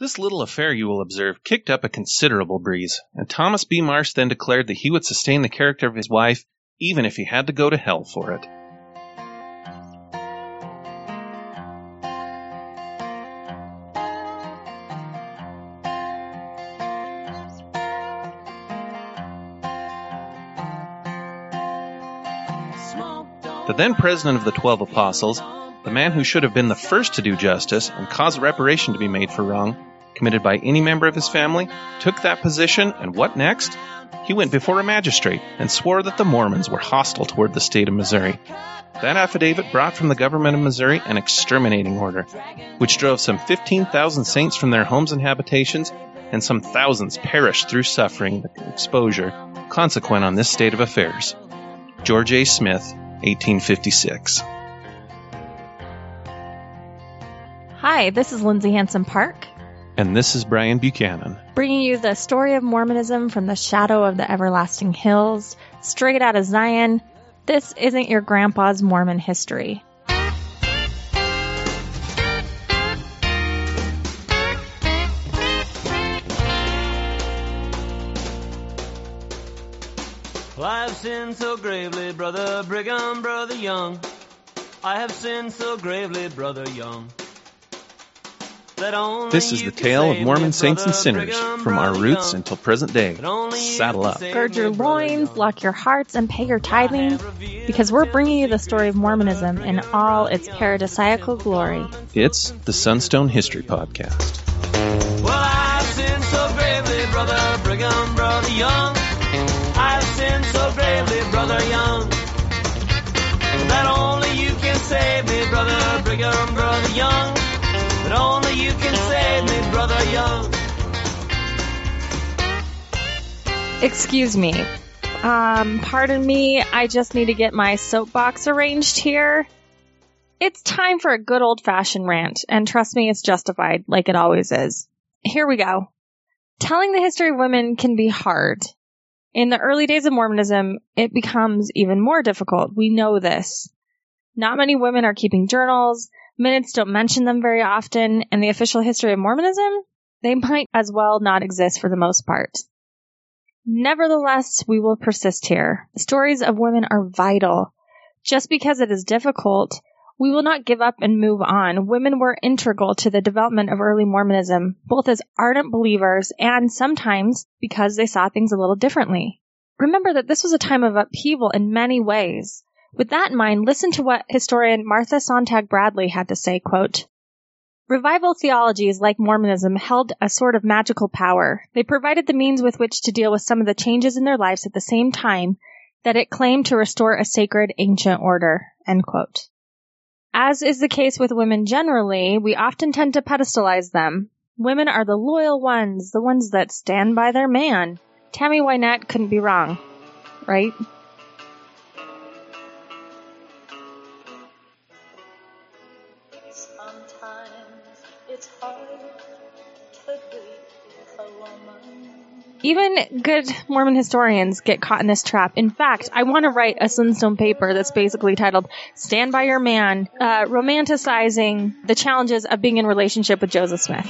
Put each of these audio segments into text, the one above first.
This little affair, you will observe, kicked up a considerable breeze, and Thomas B. Marsh then declared that he would sustain the character of his wife, even if he had to go to hell for it. The then president of the 12 Apostles, the man who should have been the first to do justice and cause reparation to be made for wrong committed by any member of his family, took that position, and what next? He went before a magistrate and swore that the Mormons were hostile toward the state of Missouri. That affidavit brought from the government of Missouri an exterminating order, which drove some 15,000 saints from their homes and habitations, and some thousands perished through suffering the exposure consequent on this state of affairs. George A. Smith, 1856. Hi, this is Lindsay Hanson Park. And this is Brian Buchanan. Bringing you the story of Mormonism from the shadow of the everlasting hills, straight out of Zion. This isn't your grandpa's Mormon history. Well, I have sinned so gravely, Brother Brigham, Brother Young. I have sinned so gravely, Brother Young. This is the tale of Mormon saints and sinners from our roots until present day. Saddle up. Gird your loins, lock your hearts, and pay your tithing, because we're bringing you the story of Mormonism in all its paradisiacal glory. It's the Sunstone History Podcast. Well, I've sinned so gravely, Brother Brigham, Brother Young. I've sinned so gravely, Brother Young, that only you can save me, Brother Brigham, Brother Young. That only you can save me, Brother Young. Excuse me. Pardon me, I just need to get my soapbox arranged here. It's time for a good old-fashioned rant, and trust me, it's justified, like it always is. Here we go. Telling the history of women can be hard. In the early days of Mormonism, it becomes even more difficult. We know this. Not many women are keeping journals. Minutes don't mention them very often, and the official history of Mormonism, they might as well not exist for the most part. Nevertheless, we will persist here. Stories of women are vital. Just because it is difficult, we will not give up and move on. Women were integral to the development of early Mormonism, both as ardent believers and sometimes because they saw things a little differently. Remember that this was a time of upheaval in many ways. With that in mind, listen to what historian Martha Sontag Bradley had to say, quote, "Revival theologies, like Mormonism, held a sort of magical power. They provided the means with which to deal with some of the changes in their lives at the same time that it claimed to restore a sacred ancient order." End quote. As is the case with women generally, we often tend to pedestalize them. Women are the loyal ones, the ones that stand by their man. Tammy Wynette couldn't be wrong, right? Even good Mormon historians get caught in this trap. In fact, I want to write a Sunstone paper that's basically titled "Stand by Your Man," romanticizing the challenges of being in relationship with Joseph Smith.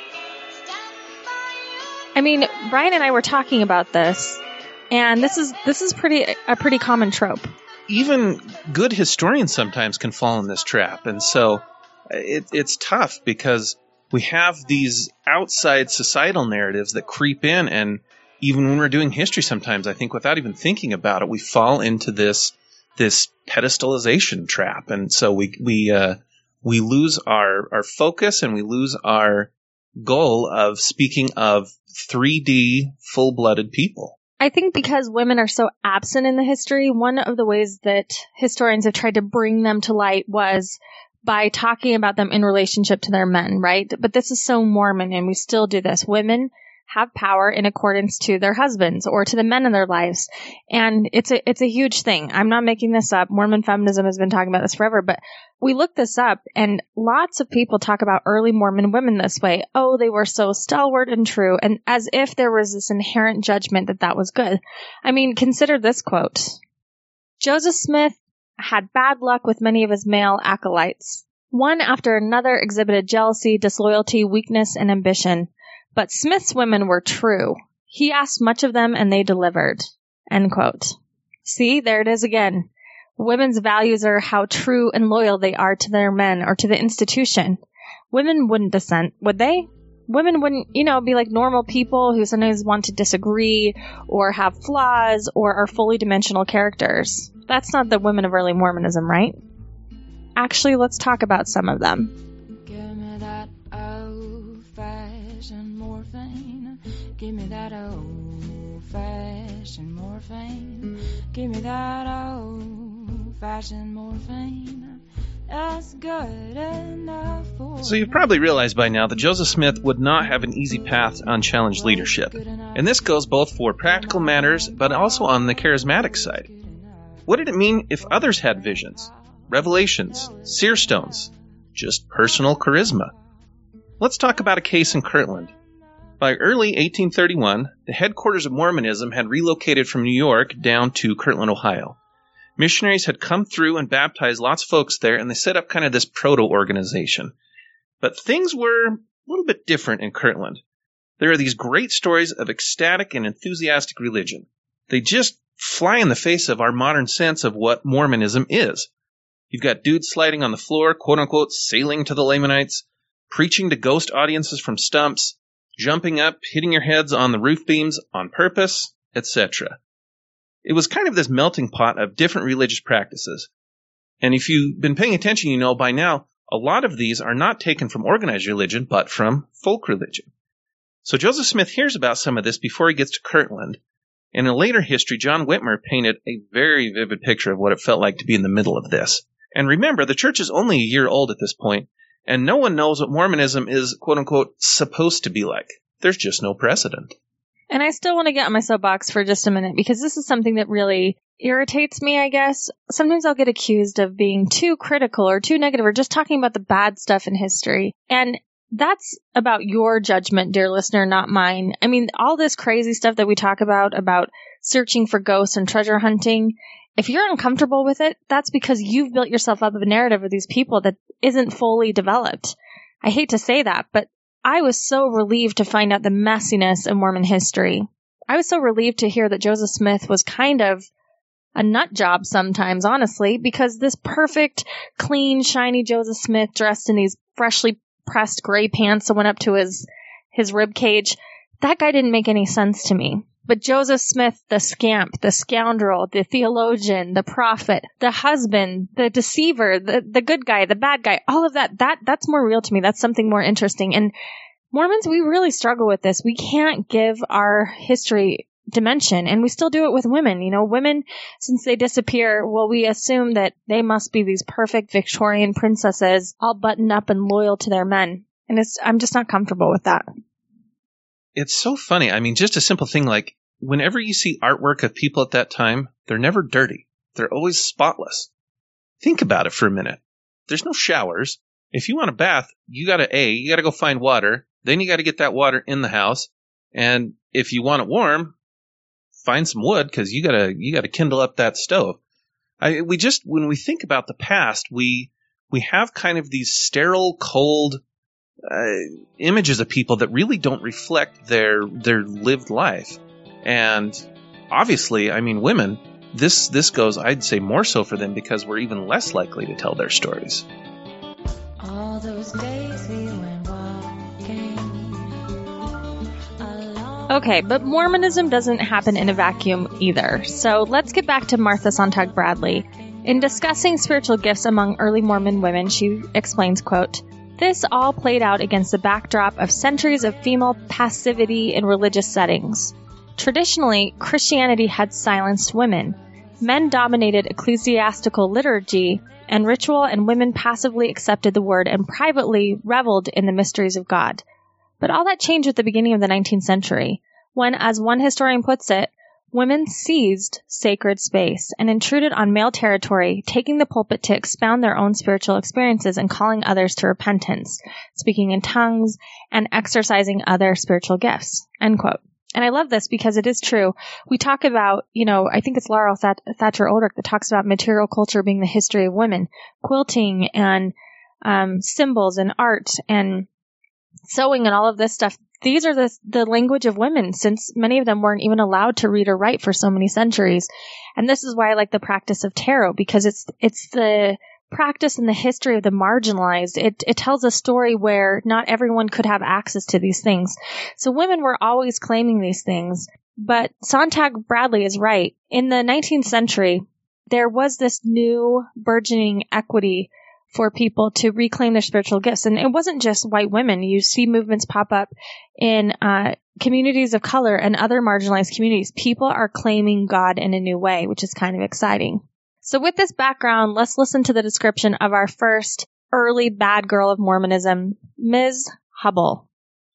I mean, Brian and I were talking about this, and this is a pretty common trope. Even good historians sometimes can fall in this trap, and so it's tough because we have these outside societal narratives that creep in, and even when we're doing history sometimes, I think without even thinking about it, we fall into this pedestalization trap. And so we lose our focus, and we lose our goal of speaking of 3D full-blooded people. I think because women are so absent in the history, one of the ways that historians have tried to bring them to light was by talking about them in relationship to their men, right? But this is so Mormon, and we still do this. Women have power in accordance to their husbands or to the men in their lives. And it's a huge thing. I'm not making this up. Mormon feminism has been talking about this forever, but we looked this up, and lots of people talk about early Mormon women this way. Oh, they were so stalwart and true, and as if there was this inherent judgment that was good. I mean, consider this quote. Joseph Smith had bad luck with many of his male acolytes. One after another exhibited jealousy, disloyalty, weakness, and ambition. But Smith's women were true. He asked much of them and they delivered. End quote. See, there it is again. Women's values are how true and loyal they are to their men or to the institution. Women wouldn't dissent, would they? Women wouldn't, be like normal people who sometimes want to disagree or have flaws or are fully dimensional characters. That's not the women of early Mormonism, right? Actually, let's talk about some of them. Give me that old-fashioned morphine. Give me that old-fashioned morphine. Give me that old-fashioned morphine. That's good enough for... So you've probably realized by now that Joseph Smith would not have an easy path to unchallenged leadership. And this goes both for practical matters, but also on the charismatic side. What did it mean if others had visions, revelations, seer stones, just personal charisma? Let's talk about a case in Kirtland. By early 1831, the headquarters of Mormonism had relocated from New York down to Kirtland, Ohio. Missionaries had come through and baptized lots of folks there, and they set up kind of this proto-organization. But things were a little bit different in Kirtland. There are these great stories of ecstatic and enthusiastic religion. They just fly in the face of our modern sense of what Mormonism is. You've got dudes sliding on the floor, quote-unquote, sailing to the Lamanites, preaching to ghost audiences from stumps, jumping up, hitting your heads on the roof beams on purpose, etc. It was kind of this melting pot of different religious practices. And if you've been paying attention, you know by now, a lot of these are not taken from organized religion, but from folk religion. So Joseph Smith hears about some of this before he gets to Kirtland. And in later history, John Whitmer painted a very vivid picture of what it felt like to be in the middle of this. And remember, the church is only a year old at this point, and no one knows what Mormonism is, quote-unquote, supposed to be like. There's just no precedent. And I still want to get on my soapbox for just a minute, because this is something that really irritates me, I guess. Sometimes I'll get accused of being too critical or too negative or just talking about the bad stuff in history. And that's about your judgment, dear listener, not mine. I mean, all this crazy stuff that we talk about searching for ghosts and treasure hunting, if you're uncomfortable with it, that's because you've built yourself up a narrative of these people that isn't fully developed. I hate to say that, but I was so relieved to find out the messiness of Mormon history. I was so relieved to hear that Joseph Smith was kind of a nut job sometimes, honestly, because this perfect, clean, shiny Joseph Smith dressed in these freshly pressed gray pants that went up to his rib cage, that guy didn't make any sense to me. But Joseph Smith, the scamp, the scoundrel, the theologian, the prophet, the husband, the deceiver, the good guy, the bad guy, all of that's more real to me. That's something more interesting. And Mormons, we really struggle with this. We can't give our history dimension, and we still do it with women. Women, since they disappear, well, we assume that they must be these perfect Victorian princesses, all buttoned up and loyal to their men. And I'm just not comfortable with that. It's so funny. I mean, just a simple thing like whenever you see artwork of people at that time, they're never dirty. They're always spotless. Think about it for a minute. There's no showers. If you want a bath, you got to go find water. Then you got to get that water in the house. And if you want it warm, find some wood because you got to kindle up that stove. When we think about the past, we have kind of these sterile, cold images of people that really don't reflect their lived life. And obviously, I mean, women, this goes, I'd say, more so for them because we're even less likely to tell their stories. All those days we went walking along. Okay, but Mormonism doesn't happen in a vacuum either. So let's get back to Martha Sontag Bradley. In discussing spiritual gifts among early Mormon women, she explains, quote, "This all played out against the backdrop of centuries of female passivity in religious settings. Traditionally, Christianity had silenced women. Men dominated ecclesiastical liturgy and ritual, and women passively accepted the word and privately reveled in the mysteries of God. But all that changed at the beginning of the 19th century, when, as one historian puts it, women seized sacred space and intruded on male territory, taking the pulpit to expound their own spiritual experiences and calling others to repentance, speaking in tongues, and exercising other spiritual gifts." End quote. And I love this because it is true. We talk about, I think it's Laurel Thatcher Oldrick that talks about material culture being the history of women, quilting and symbols and art and sewing and all of this stuff. These are the language of women, since many of them weren't even allowed to read or write for so many centuries. And this is why I like the practice of tarot, because it's the practice and the history of the marginalized. It tells a story where not everyone could have access to these things. So women were always claiming these things. But Sontag Bradley is right. In the 19th century, there was this new burgeoning equity for people to reclaim their spiritual gifts. And it wasn't just white women. You see movements pop up in communities of color and other marginalized communities. People are claiming God in a new way, which is kind of exciting. So with this background, let's listen to the description of our first early bad girl of Mormonism, Ms. Hubbell.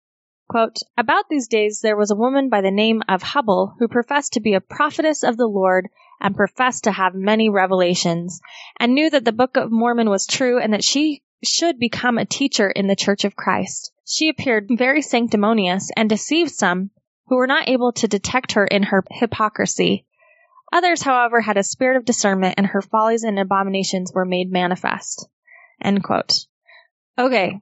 Quote, "About these days there was a woman by the name of Hubbell who professed to be a prophetess of the Lord and professed to have many revelations, and knew that the Book of Mormon was true and that she should become a teacher in the Church of Christ. She appeared very sanctimonious and deceived some who were not able to detect her in her hypocrisy. Others, however, had a spirit of discernment, and her follies and abominations were made manifest." End quote. Okay.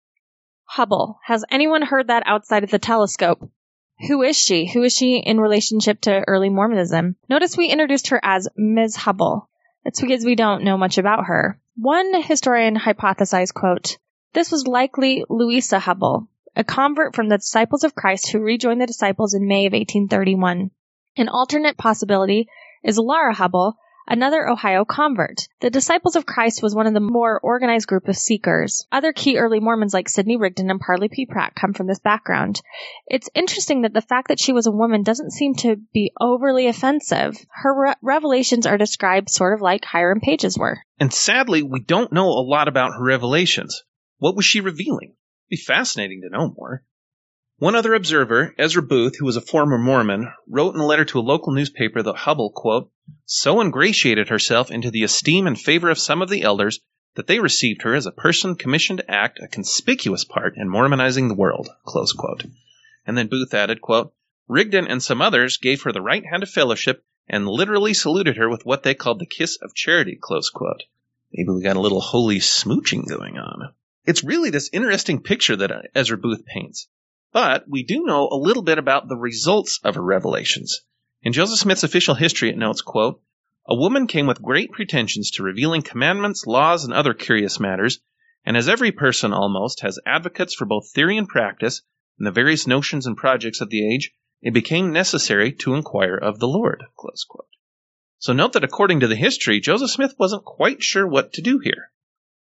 Hubbell. Has anyone heard that outside of the telescope? Who is she? Who is she in relationship to early Mormonism? Notice we introduced her as Ms. Hubbell. It's because we don't know much about her. One historian hypothesized, quote, "This was likely Louisa Hubbell, a convert from the Disciples of Christ who rejoined the disciples in May of 1831. An alternate possibility is Laura Hubbell, another Ohio convert. The Disciples of Christ was one of the more organized group of seekers. Other key early Mormons like Sidney Rigdon and Parley P. Pratt come from this background. It's interesting that the fact that she was a woman doesn't seem to be overly offensive. Her revelations are described sort of like Hiram Page's were." And sadly, we don't know a lot about her revelations. What was she revealing? It'd be fascinating to know more. One other observer, Ezra Booth, who was a former Mormon, wrote in a letter to a local newspaper that Hubbell, quote, "so ingratiated herself into the esteem and favor of some of the elders that they received her as a person commissioned to act a conspicuous part in Mormonizing the world," close quote. And then Booth added, quote, "Rigdon and some others gave her the right hand of fellowship and literally saluted her with what they called the kiss of charity," close quote. Maybe we got a little holy smooching going on. It's really this interesting picture that Ezra Booth paints. But we do know a little bit about the results of her revelations. In Joseph Smith's official history, it notes, quote, "A woman came with great pretensions to revealing commandments, laws, and other curious matters, and as every person almost has advocates for both theory and practice in the various notions and projects of the age, it became necessary to inquire of the Lord," close quote. So note that according to the history, Joseph Smith wasn't quite sure what to do here.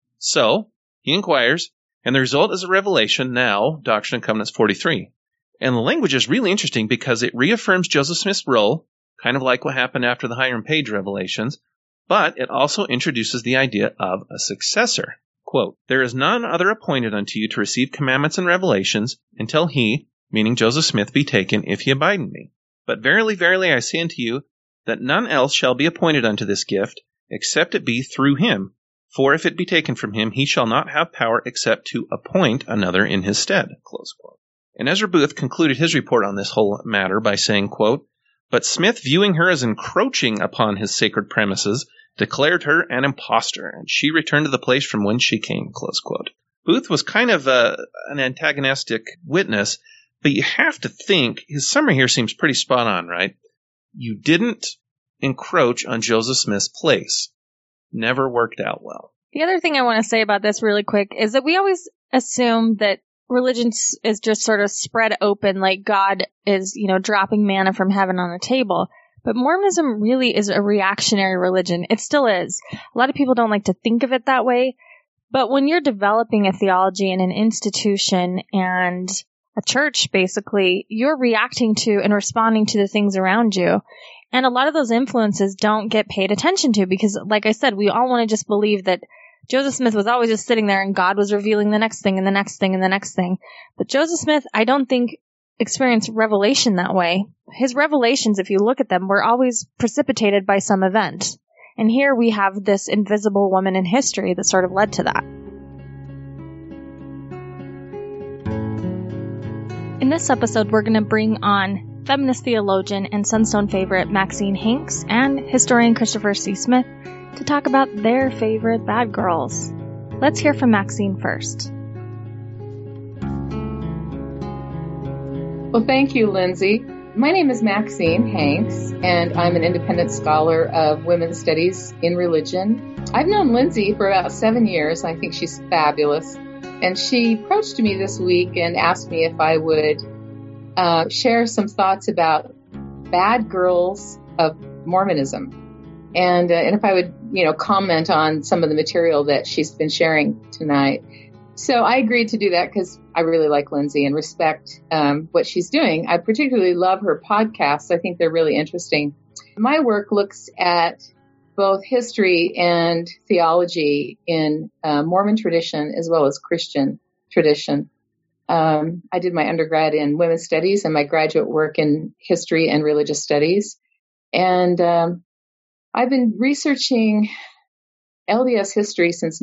So he inquires, and the result is a revelation, now Doctrine and Covenants 43. And the language is really interesting because it reaffirms Joseph Smith's role, kind of like what happened after the Hiram Page revelations, but it also introduces the idea of a successor. Quote, "There is none other appointed unto you to receive commandments and revelations until he," meaning Joseph Smith, "be taken, if he abide in me. But verily, verily, I say unto you, that none else shall be appointed unto this gift, except it be through him. For if it be taken from him, he shall not have power except to appoint another in his stead," close quote. And Ezra Booth concluded his report on this whole matter by saying, quote, "But Smith, viewing her as encroaching upon his sacred premises, declared her an impostor, and she returned to the place from whence she came," close quote. Booth was kind of an antagonistic witness, but you have to think, his summary here seems pretty spot on, right? You didn't encroach on Joseph Smith's place. Never worked out well. The other thing I want to say about this really quick is that we always assume that religion is just sort of spread open, like God is, dropping manna from heaven on the table. But Mormonism really is a reactionary religion. It still is. A lot of people don't like to think of it that way. But when you're developing a theology in an institution and a church, basically, you're reacting to and responding to the things around you. And a lot of those influences don't get paid attention to because, like I said, we all want to just believe that Joseph Smith was always just sitting there and God was revealing the next thing and the next thing and the next thing. But Joseph Smith, I don't think, experienced revelation that way. His revelations, if you look at them, were always precipitated by some event. And here we have this invisible woman in history that sort of led to that. In this episode, we're going to bring on feminist theologian and Sunstone favorite Maxine Hanks and historian Christopher C. Smith to talk about their favorite bad girls. Let's hear from Maxine first. Well, thank you, Lindsay. My name is Maxine Hanks, and I'm an independent scholar of women's studies in religion. I've known Lindsay for about 7 years. I think she's fabulous. And she approached me this week and asked me if I would share some thoughts about bad girls of Mormonism. And if I would, comment on some of the material that she's been sharing tonight. So I agreed to do that because I really like Lindsay and respect what she's doing. I particularly love her podcasts. I think they're really interesting. My work looks at both history and theology in Mormon tradition as well as Christian tradition. I did my undergrad in women's studies and my graduate work in history and religious studies. And I've been researching LDS history since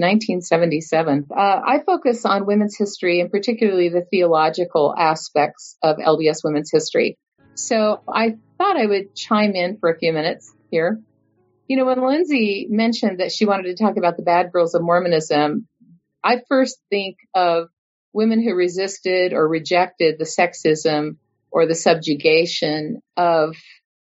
1977. I focus on women's history and particularly the theological aspects of LDS women's history. So I thought I would chime in for a few minutes here. When Lindsay mentioned that she wanted to talk about the bad girls of Mormonism, I first think of women who resisted or rejected the sexism or the subjugation of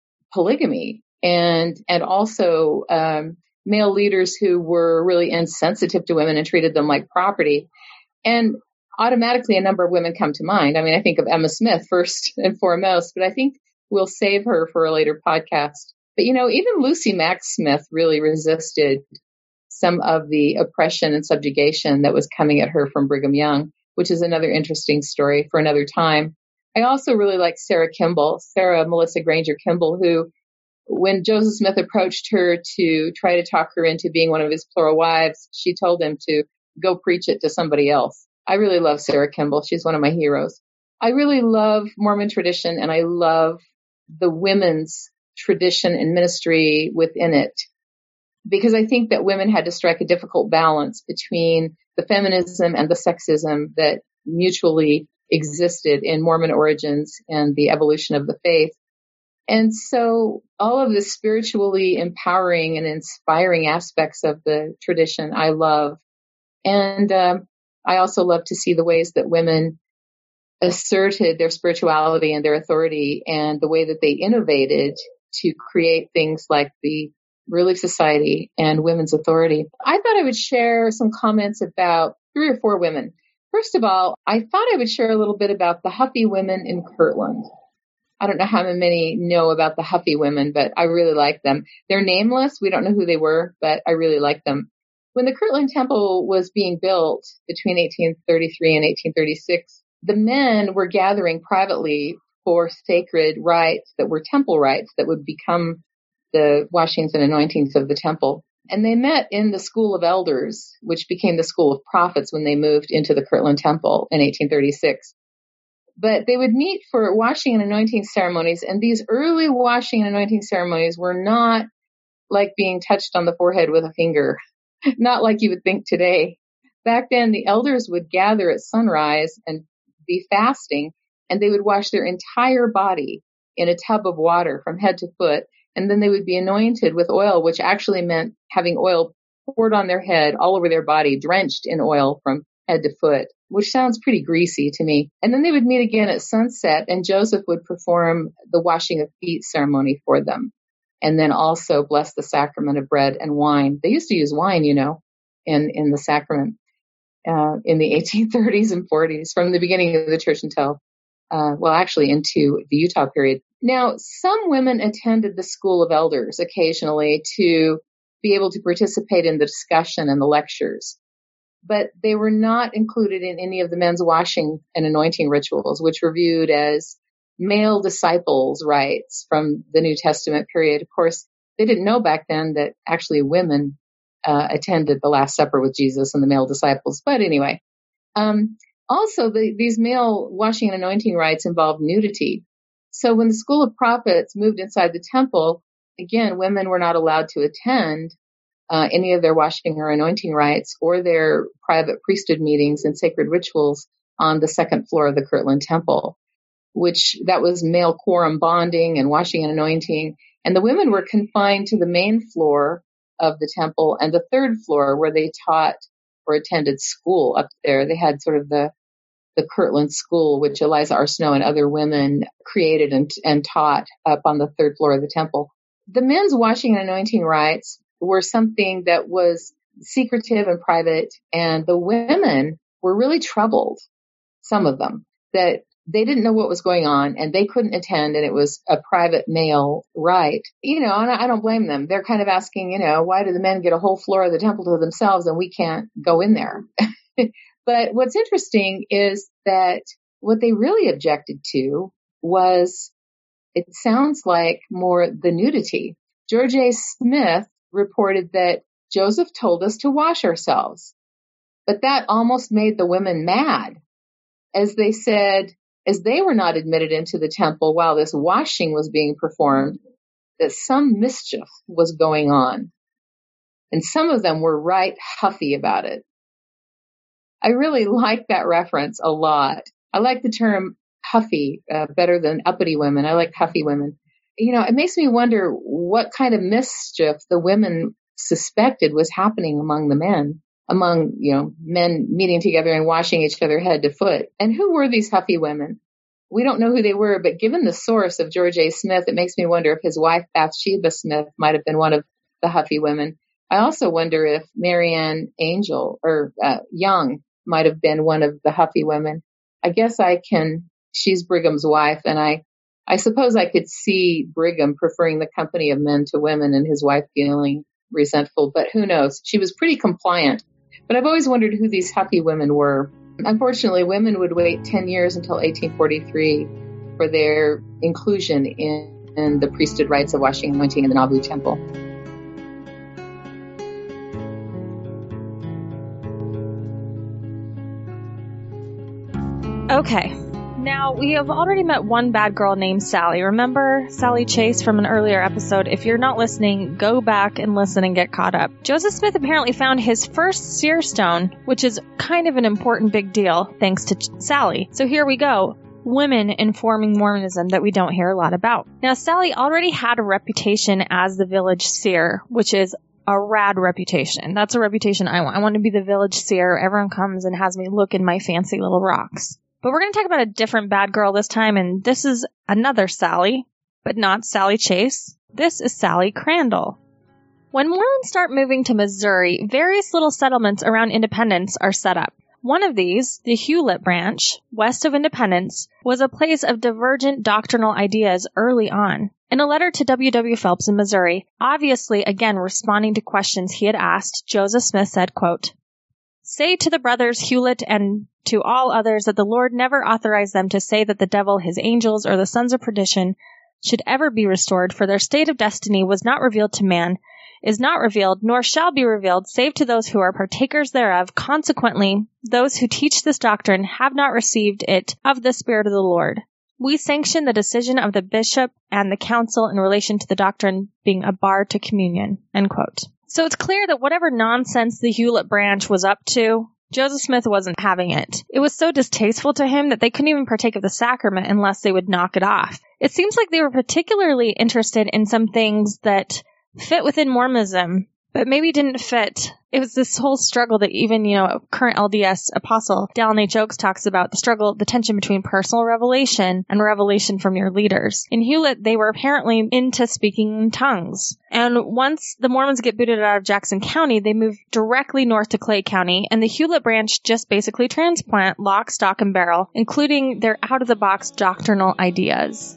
polygamy and also male leaders who were really insensitive to women and treated them like property. And automatically a number of women come to mind. I mean, I think of Emma Smith first and foremost, but I think we'll save her for a later podcast. But, even Lucy Mack Smith really resisted some of the oppression and subjugation that was coming at her from Brigham Young, which is another interesting story for another time. I also really like Sarah Melissa Granger Kimball, who, when Joseph Smith approached her to try to talk her into being one of his plural wives, she told him to go preach it to somebody else. I really love Sarah Kimball. She's one of my heroes. I really love Mormon tradition, and I love the women's tradition and ministry within it, because I think that women had to strike a difficult balance between the feminism and the sexism that mutually existed in Mormon origins and the evolution of the faith. And so all of the spiritually empowering and inspiring aspects of the tradition I love. And I also love to see the ways that women asserted their spirituality and their authority and the way that they innovated to create things like the Relief Society and Women's Authority. I thought I would share some comments about 3 or 4 women. First of all, I thought I would share a little bit about the Huffy women in Kirtland. I don't know how many know about the Huffy women, but I really like them. They're nameless. We don't know who they were, but I really like them. When the Kirtland Temple was being built between 1833 and 1836, the men were gathering privately for sacred rites that were temple rites that would become the washings and anointings of the temple. And they met in the School of Elders, which became the School of Prophets when they moved into the Kirtland Temple in 1836. But they would meet for washing and anointing ceremonies, and these early washing and anointing ceremonies were not like being touched on the forehead with a finger, not like you would think today. Back then, the elders would gather at sunrise and be fasting, and they would wash their entire body in a tub of water from head to foot, and then they would be anointed with oil, which actually meant having oil poured on their head, all over their body, drenched in oil from head to foot, which sounds pretty greasy to me. And then they would meet again at sunset, and Joseph would perform the washing of feet ceremony for them, and then also bless the sacrament of bread and wine. They used to use wine, in the sacrament in the 1830s and 40s, from the beginning of the church until, actually into the Utah period. Now, some women attended the School of Elders occasionally to be able to participate in the discussion and the lectures, but they were not included in any of the men's washing and anointing rituals, which were viewed as male disciples' rites from the New Testament period. Of course, they didn't know back then that actually women attended the Last Supper with Jesus and the male disciples. But anyway, also these male washing and anointing rites involved nudity. So when the School of Prophets moved inside the temple, again, women were not allowed to attend any of their washing or anointing rites or their private priesthood meetings and sacred rituals on the second floor of the Kirtland Temple, which that was male quorum bonding and washing and anointing. And the women were confined to the main floor of the temple and the third floor where they taught or attended school up there. They had sort of the Kirtland School, which Eliza R. Snow and other women created and taught up on the third floor of the temple. The men's washing and anointing rites were something that was secretive and private, and the women were really troubled, some of them, that they didn't know what was going on and they couldn't attend, and it was a private male rite. And I don't blame them. They're kind of asking, why do the men get a whole floor of the temple to themselves and we can't go in there? But what's interesting is that what they really objected to was, it sounds like, more the nudity. George A. Smith reported that Joseph told us to wash ourselves, but that almost made the women mad, as they said, as they were not admitted into the temple while this washing was being performed, that some mischief was going on. And some of them were right huffy about it. I really like that reference a lot. I like the term huffy better than uppity women. I like huffy women. It makes me wonder what kind of mischief the women suspected was happening among the men, among, men meeting together and washing each other head to foot. And who were these huffy women? We don't know who they were, but given the source of George A. Smith, it makes me wonder if his wife Bathsheba Smith might have been one of the huffy women. I also wonder if Marianne Angel or Young might have been one of the huffy women. I guess she's Brigham's wife, and I suppose I could see Brigham preferring the company of men to women and his wife feeling resentful, but who knows? She was pretty compliant. But I've always wondered who these huffy women were. Unfortunately, women would wait 10 years until 1843 for their inclusion in the priesthood rites of washing and anointing in the Nauvoo Temple. Okay, now we have already met one bad girl named Sally. Remember Sally Chase from an earlier episode? If you're not listening, go back and listen and get caught up. Joseph Smith apparently found his first seer stone, which is kind of an important big deal, thanks to Sally. So here we go. Women informing Mormonism that we don't hear a lot about. Now, Sally already had a reputation as the village seer, which is a rad reputation. That's a reputation I want. I want to be the village seer. Everyone comes and has me look in my fancy little rocks. But we're going to talk about a different bad girl this time, and this is another Sally, but not Sally Chase. This is Sally Crandall. When Mormons start moving to Missouri, various little settlements around Independence are set up. One of these, the Hewlett Branch, west of Independence, was a place of divergent doctrinal ideas early on. In a letter to W. W. Phelps in Missouri, obviously again responding to questions he had asked, Joseph Smith said, quote, "Say to the brothers Hewlett and to all others that the Lord never authorized them to say that the devil, his angels, or the sons of perdition should ever be restored, for their state of destiny was not revealed to man, is not revealed, nor shall be revealed, save to those who are partakers thereof. Consequently, those who teach this doctrine have not received it of the Spirit of the Lord. We sanction the decision of the bishop and the council in relation to the doctrine being a bar to communion." End quote. So it's clear that whatever nonsense the Hewlett Branch was up to, Joseph Smith wasn't having it. It was so distasteful to him that they couldn't even partake of the sacrament unless they would knock it off. It seems like they were particularly interested in some things that fit within Mormonism, but maybe didn't fit. It was this whole struggle that even, current LDS apostle Dallin H. Oaks talks about, the tension between personal revelation and revelation from your leaders. In Hewlett, they were apparently into speaking in tongues. And once the Mormons get booted out of Jackson County, they move directly north to Clay County, and the Hewlett Branch just basically transplant lock, stock, and barrel, including their out-of-the-box doctrinal ideas.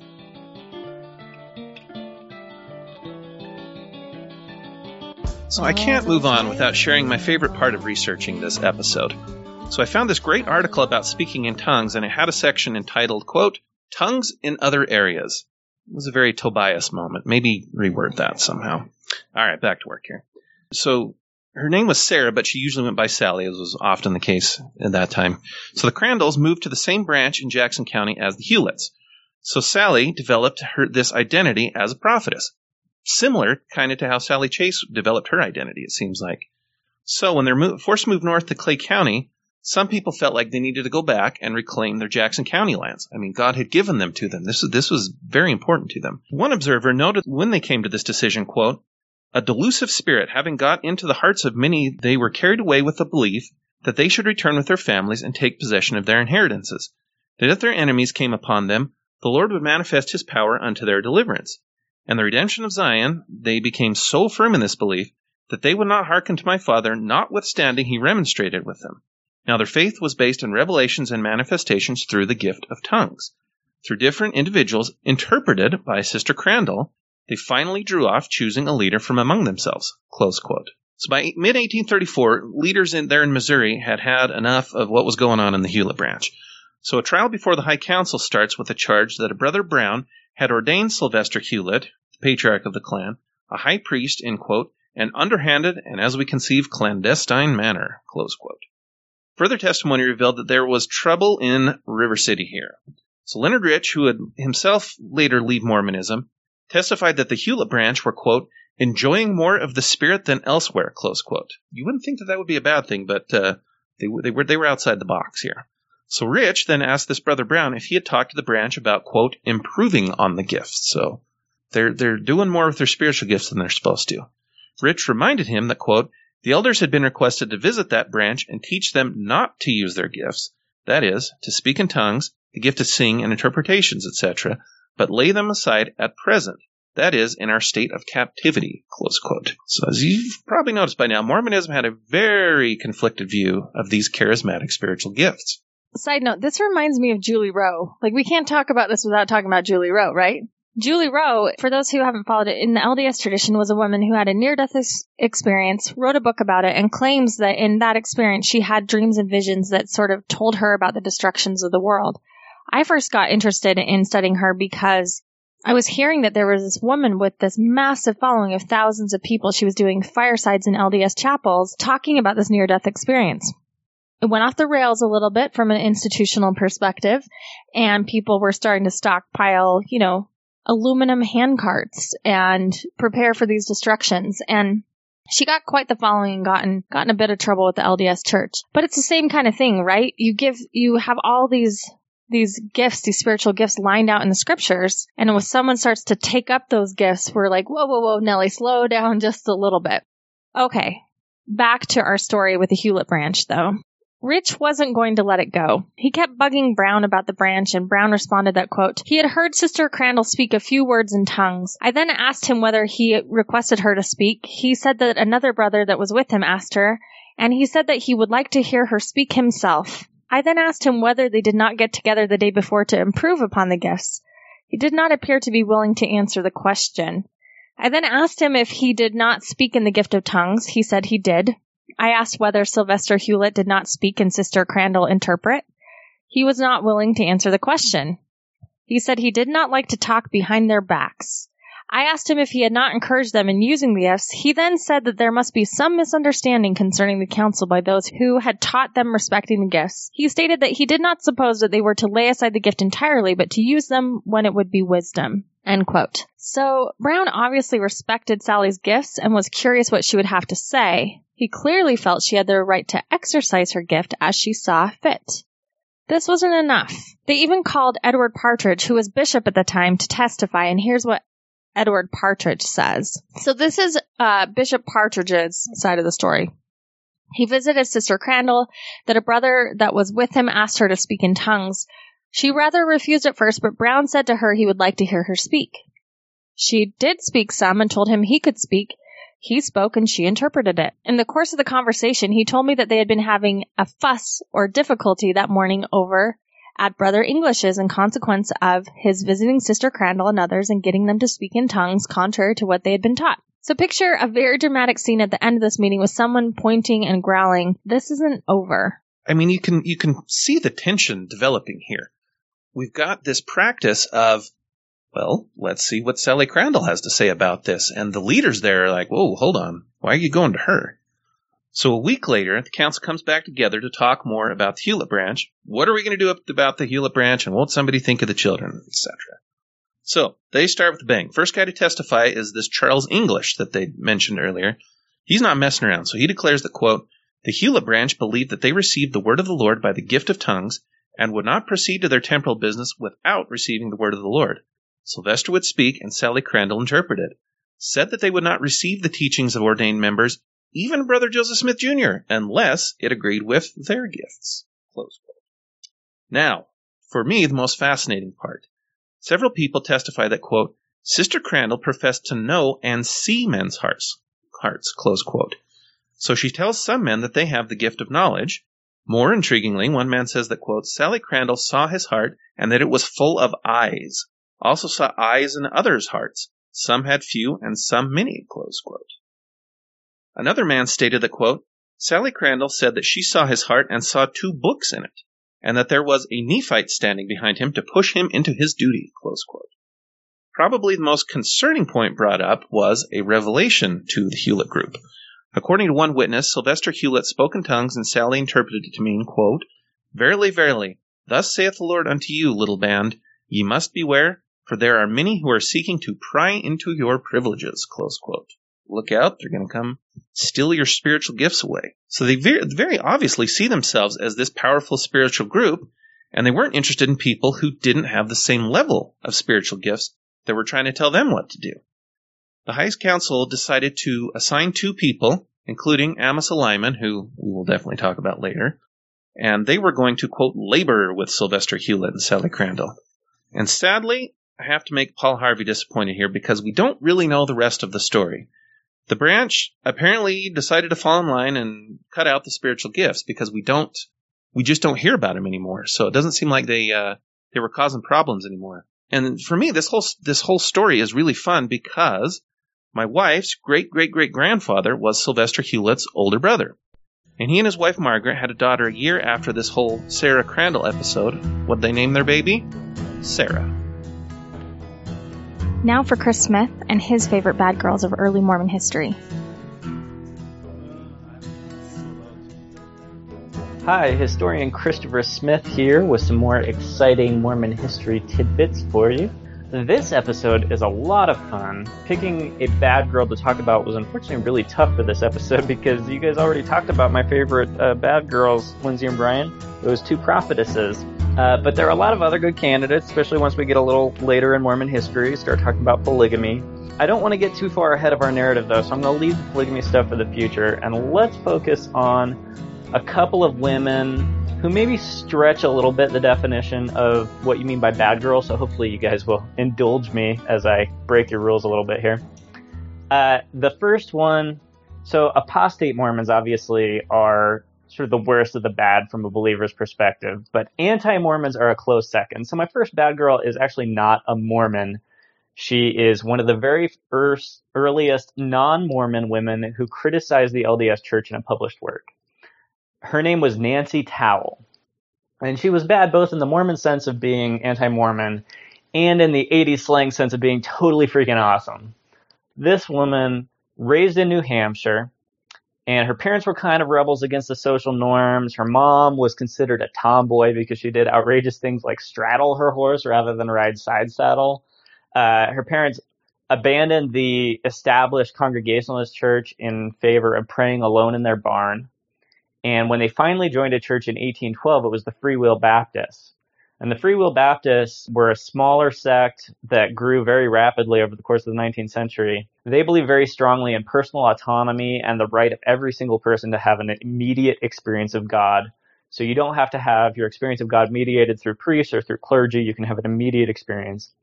So I can't move on without sharing my favorite part of researching this episode. So I found this great article about speaking in tongues, and it had a section entitled, quote, "Tongues in Other Areas." It was a very Tobias moment. Maybe reword that somehow. All right, back to work here. So her name was Sarah, but she usually went by Sally, as was often the case at that time. So the Crandalls moved to the same branch in Jackson County as the Hewletts. So Sally developed this identity as a prophetess. Similar kind of to how Sally Chase developed her identity, it seems like. So when they're forced to move north to Clay County, some people felt like they needed to go back and reclaim their Jackson County lands. I mean, God had given them to them. This was very important to them. One observer noted when they came to this decision, quote, A delusive spirit having got into the hearts of many, they were carried away with the belief that they should return with their families and take possession of their inheritances. That if their enemies came upon them, the Lord would manifest his power unto their deliverance. And the redemption of Zion, they became so firm in this belief that they would not hearken to my father, notwithstanding he remonstrated with them. Now their faith was based on revelations and manifestations through the gift of tongues. Through different individuals interpreted by Sister Crandall, they finally drew off choosing a leader from among themselves. Close quote. So by mid-1834, leaders there in Missouri had had enough of what was going on in the Hewlett branch. So a trial before the High Council starts with a charge that a Brother Brown had ordained Sylvester Hewlett, the patriarch of the clan, a high priest, in quote, an underhanded and, as we conceive, clandestine manner, close quote. Further testimony revealed that there was trouble in River City here. So Leonard Rich, who would himself later leave Mormonism, testified that the Hewlett branch were, quote, enjoying more of the spirit than elsewhere, close quote. You wouldn't think that that would be a bad thing, but they were outside the box here. So Rich then asked this Brother Brown if he had talked to the branch about, quote, improving on the gifts. So they're doing more with their spiritual gifts than they're supposed to. Rich reminded him that, quote, the elders had been requested to visit that branch and teach them not to use their gifts, that is, to speak in tongues, the gift to sing and interpretations, etc., but lay them aside at present, that is, in our state of captivity, close quote. So as you've probably noticed by now, Mormonism had a very conflicted view of these charismatic spiritual gifts. Side note, this reminds me of Julie Rowe. Like, we can't talk about this without talking about Julie Rowe, right? Julie Rowe, for those who haven't followed it, in the LDS tradition was a woman who had a near-death experience, wrote a book about it, and claims that in that experience she had dreams and visions that sort of told her about the destructions of the world. I first got interested in studying her because I was hearing that there was this woman with this massive following of thousands of people. She was doing firesides in LDS chapels talking about this near-death experience. It went off the rails a little bit from an institutional perspective, and people were starting to stockpile, aluminum handcarts and prepare for these destructions. And she got quite the following and gotten a bit of trouble with the LDS church. But it's the same kind of thing, right? You have all these gifts, these spiritual gifts lined out in the scriptures. And when someone starts to take up those gifts, we're like, whoa, Nellie, slow down just a little bit. Okay. Back to our story with the Hewlett branch, though. Rich wasn't going to let it go. He kept bugging Brown about the branch, and Brown responded that, quote, he had heard Sister Crandall speak a few words in tongues. I then asked him whether he requested her to speak. He said that another brother that was with him asked her, and he said that he would like to hear her speak himself. I then asked him whether they did not get together the day before to improve upon the gifts. He did not appear to be willing to answer the question. I then asked him if he did not speak in the gift of tongues. He said he did. I asked whether Sylvester Hewlett did not speak and Sister Crandall interpret. He was not willing to answer the question. He said he did not like to talk behind their backs. I asked him if he had not encouraged them in using the gifts. He then said that there must be some misunderstanding concerning the council by those who had taught them respecting the gifts. He stated that he did not suppose that they were to lay aside the gift entirely, but to use them when it would be wisdom. End quote. So Brown obviously respected Sally's gifts and was curious what she would have to say. He clearly felt she had the right to exercise her gift as she saw fit. This wasn't enough. They even called Edward Partridge, who was bishop at the time, to testify, and here's what Edward Partridge says. So this is Bishop Partridge's side of the story. He visited Sister Crandall, that a brother that was with him asked her to speak in tongues. She rather refused at first, but Brown said to her he would like to hear her speak. She did speak some and told him he could speak. He spoke and she interpreted it. In the course of the conversation, he told me that they had been having a fuss or difficulty that morning over at Brother English's in consequence of his visiting Sister Crandall and others and getting them to speak in tongues contrary to what they had been taught. So picture a very dramatic scene at the end of this meeting with someone pointing and growling, "This isn't over." I mean, you can see the tension developing here. We've got this practice of, well, let's see what Sally Crandall has to say about this. And the leaders there are like, whoa, hold on. Why are you going to her? So a week later, the council comes back together to talk more about the Hewlett branch. What are we going to do about the Hewlett branch, and won't somebody think of the children, etc.? So they start with a bang. First guy to testify is this Charles English that they mentioned earlier. He's not messing around, so he declares that, quote, the Hewlett branch believed that they received the word of the Lord by the gift of tongues and would not proceed to their temporal business without receiving the word of the Lord. Sylvester would speak, and Sally Crandall interpreted. said that they would not receive the teachings of ordained members, even Brother Joseph Smith Jr., unless it agreed with their gifts. Close quote. Now, for me, the most fascinating part. Several people testify that, quote, Sister Crandall professed to know and see men's hearts, close quote. So she tells some men that they have the gift of knowledge. More intriguingly, one man says that, quote, Sally Crandall saw his heart and that it was full of eyes. Also saw eyes in others' hearts. Some had few and some many, close quote. Another man stated that, quote, Sally Crandall said that she saw his heart and saw 2 books in it, and that there was a Nephite standing behind him to push him into his duty, close quote. Probably the most concerning point brought up was a revelation to the Hewlett group. According to one witness, Sylvester Hewlett spoke in tongues, and Sally interpreted it to mean, quote, Verily, verily, thus saith the Lord unto you, little band, ye must beware, for there are many who are seeking to pry into your privileges, close quote. Look out, they're going to come steal your spiritual gifts away. So they very obviously see themselves as this powerful spiritual group, and they weren't interested in people who didn't have the same level of spiritual gifts that were trying to tell them what to do. The High Council decided to assign 2 people, including Amasa Lyman, who we will definitely talk about later, and they were going to, quote, labor with Sylvester Hewlett and Sally Crandall. And sadly, I have to make Paul Harvey disappointed here because we don't really know the rest of the story. The branch apparently decided to fall in line and cut out the spiritual gifts because we just don't hear about them anymore. So it doesn't seem like they were causing problems anymore. And for me, this whole story is really fun because my wife's great-great-great-grandfather was Sylvester Hewlett's older brother. And he and his wife Margaret had a daughter a year after this whole Sarah Crandall episode. What'd they name their baby? Sarah. Now for Chris Smith and his favorite bad girls of early Mormon history. Hi, historian Christopher Smith here with some more exciting Mormon history tidbits for you. This episode is a lot of fun. Picking a bad girl to talk about was unfortunately really tough for this episode because you guys already talked about my favorite bad girls, Lindsay and Brian, those 2 prophetesses. But there are a lot of other good candidates, especially once we get a little later in Mormon history, start talking about polygamy. I don't want to get too far ahead of our narrative, though, so I'm going to leave the polygamy stuff for the future, and let's focus on a couple of women who maybe stretch a little bit the definition of what you mean by bad girl, so hopefully you guys will indulge me as I break your rules a little bit here. The first one, so apostate Mormons obviously are sort of the worst of the bad from a believer's perspective, but anti-Mormons are a close second. So my first bad girl is actually not a Mormon. She is one of the very earliest non-Mormon women who criticized the LDS Church in a published work. Her name was Nancy Towell, and she was bad both in the Mormon sense of being anti-Mormon and in the 80s slang sense of being totally freaking awesome. This woman, raised in New Hampshire, and her parents were kind of rebels against the social norms. Her mom was considered a tomboy because she did outrageous things like straddle her horse rather than ride side saddle. Her parents abandoned the established Congregationalist church in favor of praying alone in their barn. And when they finally joined a church in 1812, it was the Free Will Baptists. And the Free Will Baptists were a smaller sect that grew very rapidly over the course of the 19th century. They believe very strongly in personal autonomy and the right of every single person to have an immediate experience of God. So you don't have to have your experience of God mediated through priests or through clergy. You can have an immediate experience.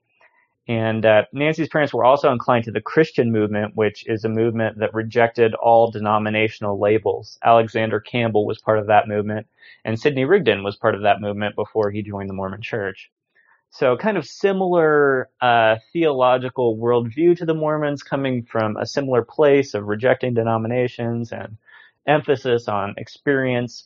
And Nancy's parents were also inclined to the Christian movement, which is a movement that rejected all denominational labels. Alexander Campbell was part of that movement, and Sidney Rigdon was part of that movement before he joined the Mormon Church. So kind of similar theological worldview to the Mormons, coming from a similar place of rejecting denominations and emphasis on experience,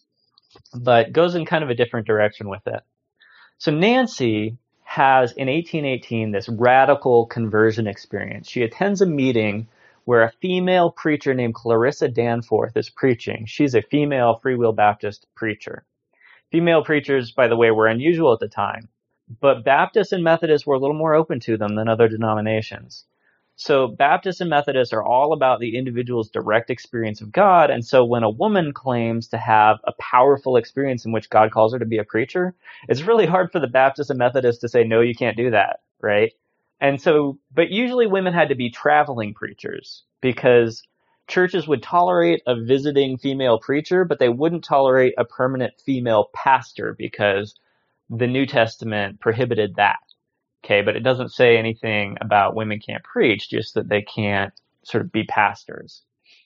but goes in kind of a different direction with it. So Nancy has in 1818 this radical conversion experience. She attends a meeting where a female preacher named Clarissa Danforth is preaching. She's a female Free Will Baptist preacher. Female preachers, by the way, were unusual at the time, but Baptists and Methodists were a little more open to them than other denominations. So Baptists and Methodists are all about the individual's direct experience of God, and so when a woman claims to have a powerful experience in which God calls her to be a preacher, it's really hard for the Baptists and Methodists to say, no, you can't do that, right? And so, but usually women had to be traveling preachers because churches would tolerate a visiting female preacher, but they wouldn't tolerate a permanent female pastor because the New Testament prohibited that. Okay, but it doesn't say anything about women can't preach, just that they can't sort of be pastors.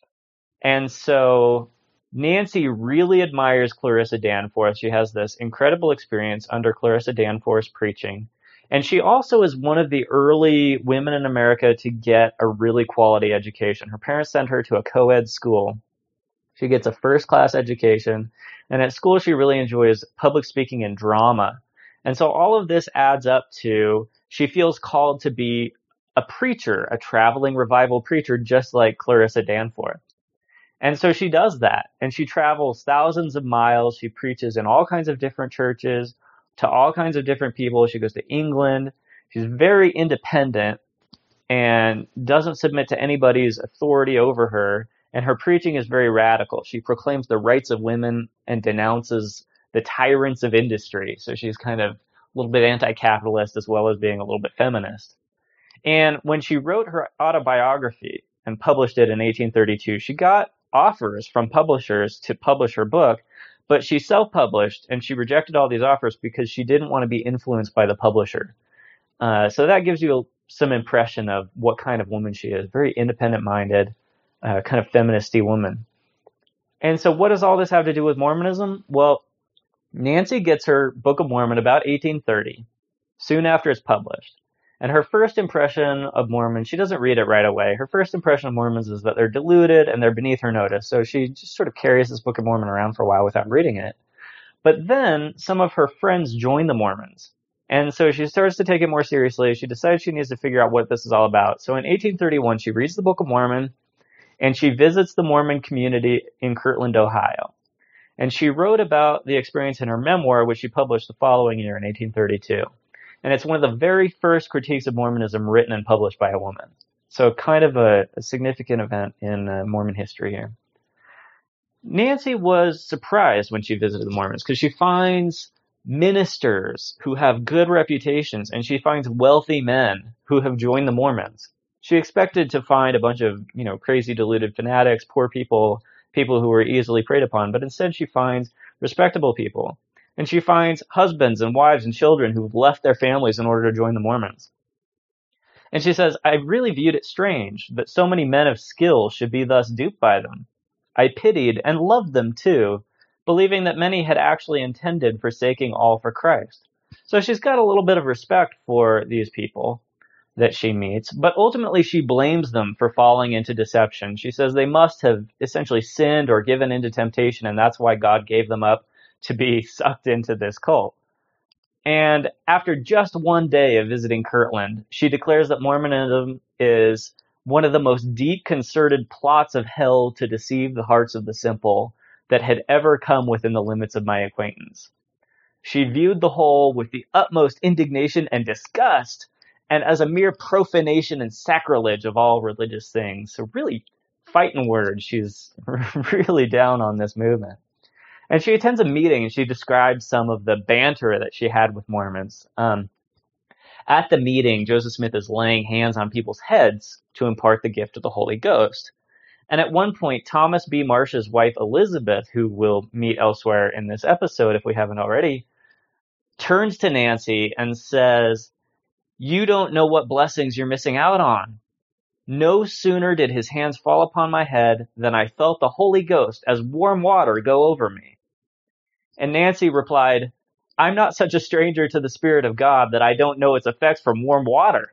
And so Nancy really admires Clarissa Danforth. She has this incredible experience under Clarissa Danforth's preaching. And she also is one of the early women in America to get a really quality education. Her parents sent her to a co-ed school. She gets a first-class education. And at school, she really enjoys public speaking and drama. And so all of this adds up to she feels called to be a preacher, a traveling revival preacher, just like Clarissa Danforth. And so she does that. And she travels thousands of miles. She preaches in all kinds of different churches, to all kinds of different people. She goes to England. She's very independent and doesn't submit to anybody's authority over her. And her preaching is very radical. She proclaims the rights of women and denounces the tyrants of industry. So she's kind of a little bit anti-capitalist as well as being a little bit feminist. And when she wrote her autobiography and published it in 1832, she got offers from publishers to publish her book. But she self-published, and she rejected all these offers because she didn't want to be influenced by the publisher. So that gives you some impression of what kind of woman she is. Very independent-minded, kind of feministy woman. And so what does all this have to do with Mormonism? Well, Nancy gets her Book of Mormon about 1830, soon after it's published. And her first impression of Mormons, she doesn't read it right away. Her first impression of Mormons is that they're deluded and they're beneath her notice. So she just sort of carries this Book of Mormon around for a while without reading it. But then some of her friends join the Mormons. And so she starts to take it more seriously. She decides she needs to figure out what this is all about. So in 1831, she reads the Book of Mormon and she visits the Mormon community in Kirtland, Ohio. And she wrote about the experience in her memoir, which she published the following year in 1832. And it's one of the very first critiques of Mormonism written and published by a woman. So kind of a significant event in Mormon history here. Nancy was surprised when she visited the Mormons because she finds ministers who have good reputations and she finds wealthy men who have joined the Mormons. She expected to find a bunch of, crazy deluded fanatics, poor people, people who were easily preyed upon, but instead she finds respectable people. And she finds husbands and wives and children who've left their families in order to join the Mormons. And she says, I really viewed it strange that so many men of skill should be thus duped by them. I pitied and loved them too, believing that many had actually intended forsaking all for Christ. So she's got a little bit of respect for these people that she meets, but ultimately she blames them for falling into deception. She says they must have essentially sinned or given into temptation, and that's why God gave them up to be sucked into this cult. And after just one day of visiting Kirtland, she declares that Mormonism is one of the most deep concerted plots of hell to deceive the hearts of the simple that had ever come within the limits of my acquaintance. She viewed the whole with the utmost indignation and disgust, and as a mere profanation and sacrilege of all religious things. So really fighting words. She's really down on this movement. And she attends a meeting and she describes some of the banter that she had with Mormons. At the meeting, Joseph Smith is laying hands on people's heads to impart the gift of the Holy Ghost. And at one point, Thomas B. Marsh's wife, Elizabeth, who we'll meet elsewhere in this episode if we haven't already, turns to Nancy and says, "You don't know what blessings you're missing out on. No sooner did his hands fall upon my head than I felt the Holy Ghost as warm water go over me." And Nancy replied, "I'm not such a stranger to the Spirit of God that I don't know its effects from warm water."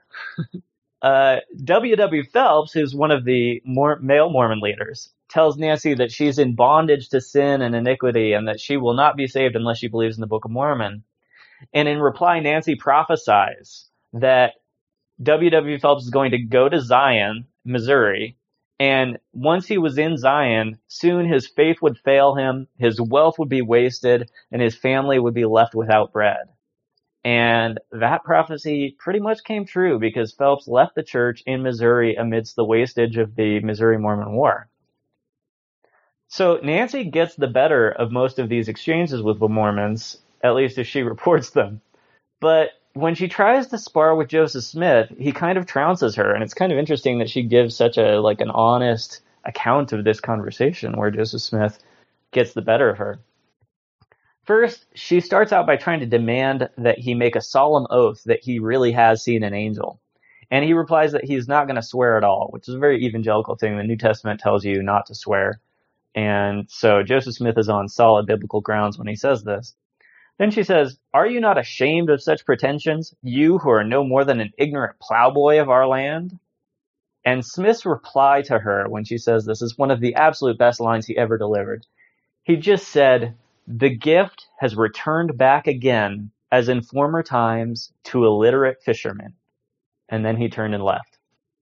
W.W. Phelps, who's one of the male Mormon leaders, tells Nancy that she's in bondage to sin and iniquity and that she will not be saved unless she believes in the Book of Mormon. And in reply, Nancy prophesies that W.W. Phelps is going to go to Zion, Missouri, and once he was in Zion, soon his faith would fail him, his wealth would be wasted, and his family would be left without bread. And that prophecy pretty much came true because Phelps left the church in Missouri amidst the wastage of the Missouri Mormon War. So Nancy gets the better of most of these exchanges with the Mormons, at least as she reports them. But when she tries to spar with Joseph Smith, he kind of trounces her, and it's kind of interesting that she gives such an honest account of this conversation where Joseph Smith gets the better of her. First, she starts out by trying to demand that he make a solemn oath that he really has seen an angel. And he replies that he's not going to swear at all, which is a very evangelical thing. The New Testament tells you not to swear. And so Joseph Smith is on solid biblical grounds when he says this. Then she says, "Are you not ashamed of such pretensions, you who are no more than an ignorant plowboy of our land?" And Smith's reply to her when she says this is one of the absolute best lines he ever delivered. He just said, "The gift has returned back again, as in former times, to illiterate fishermen." And then he turned and left.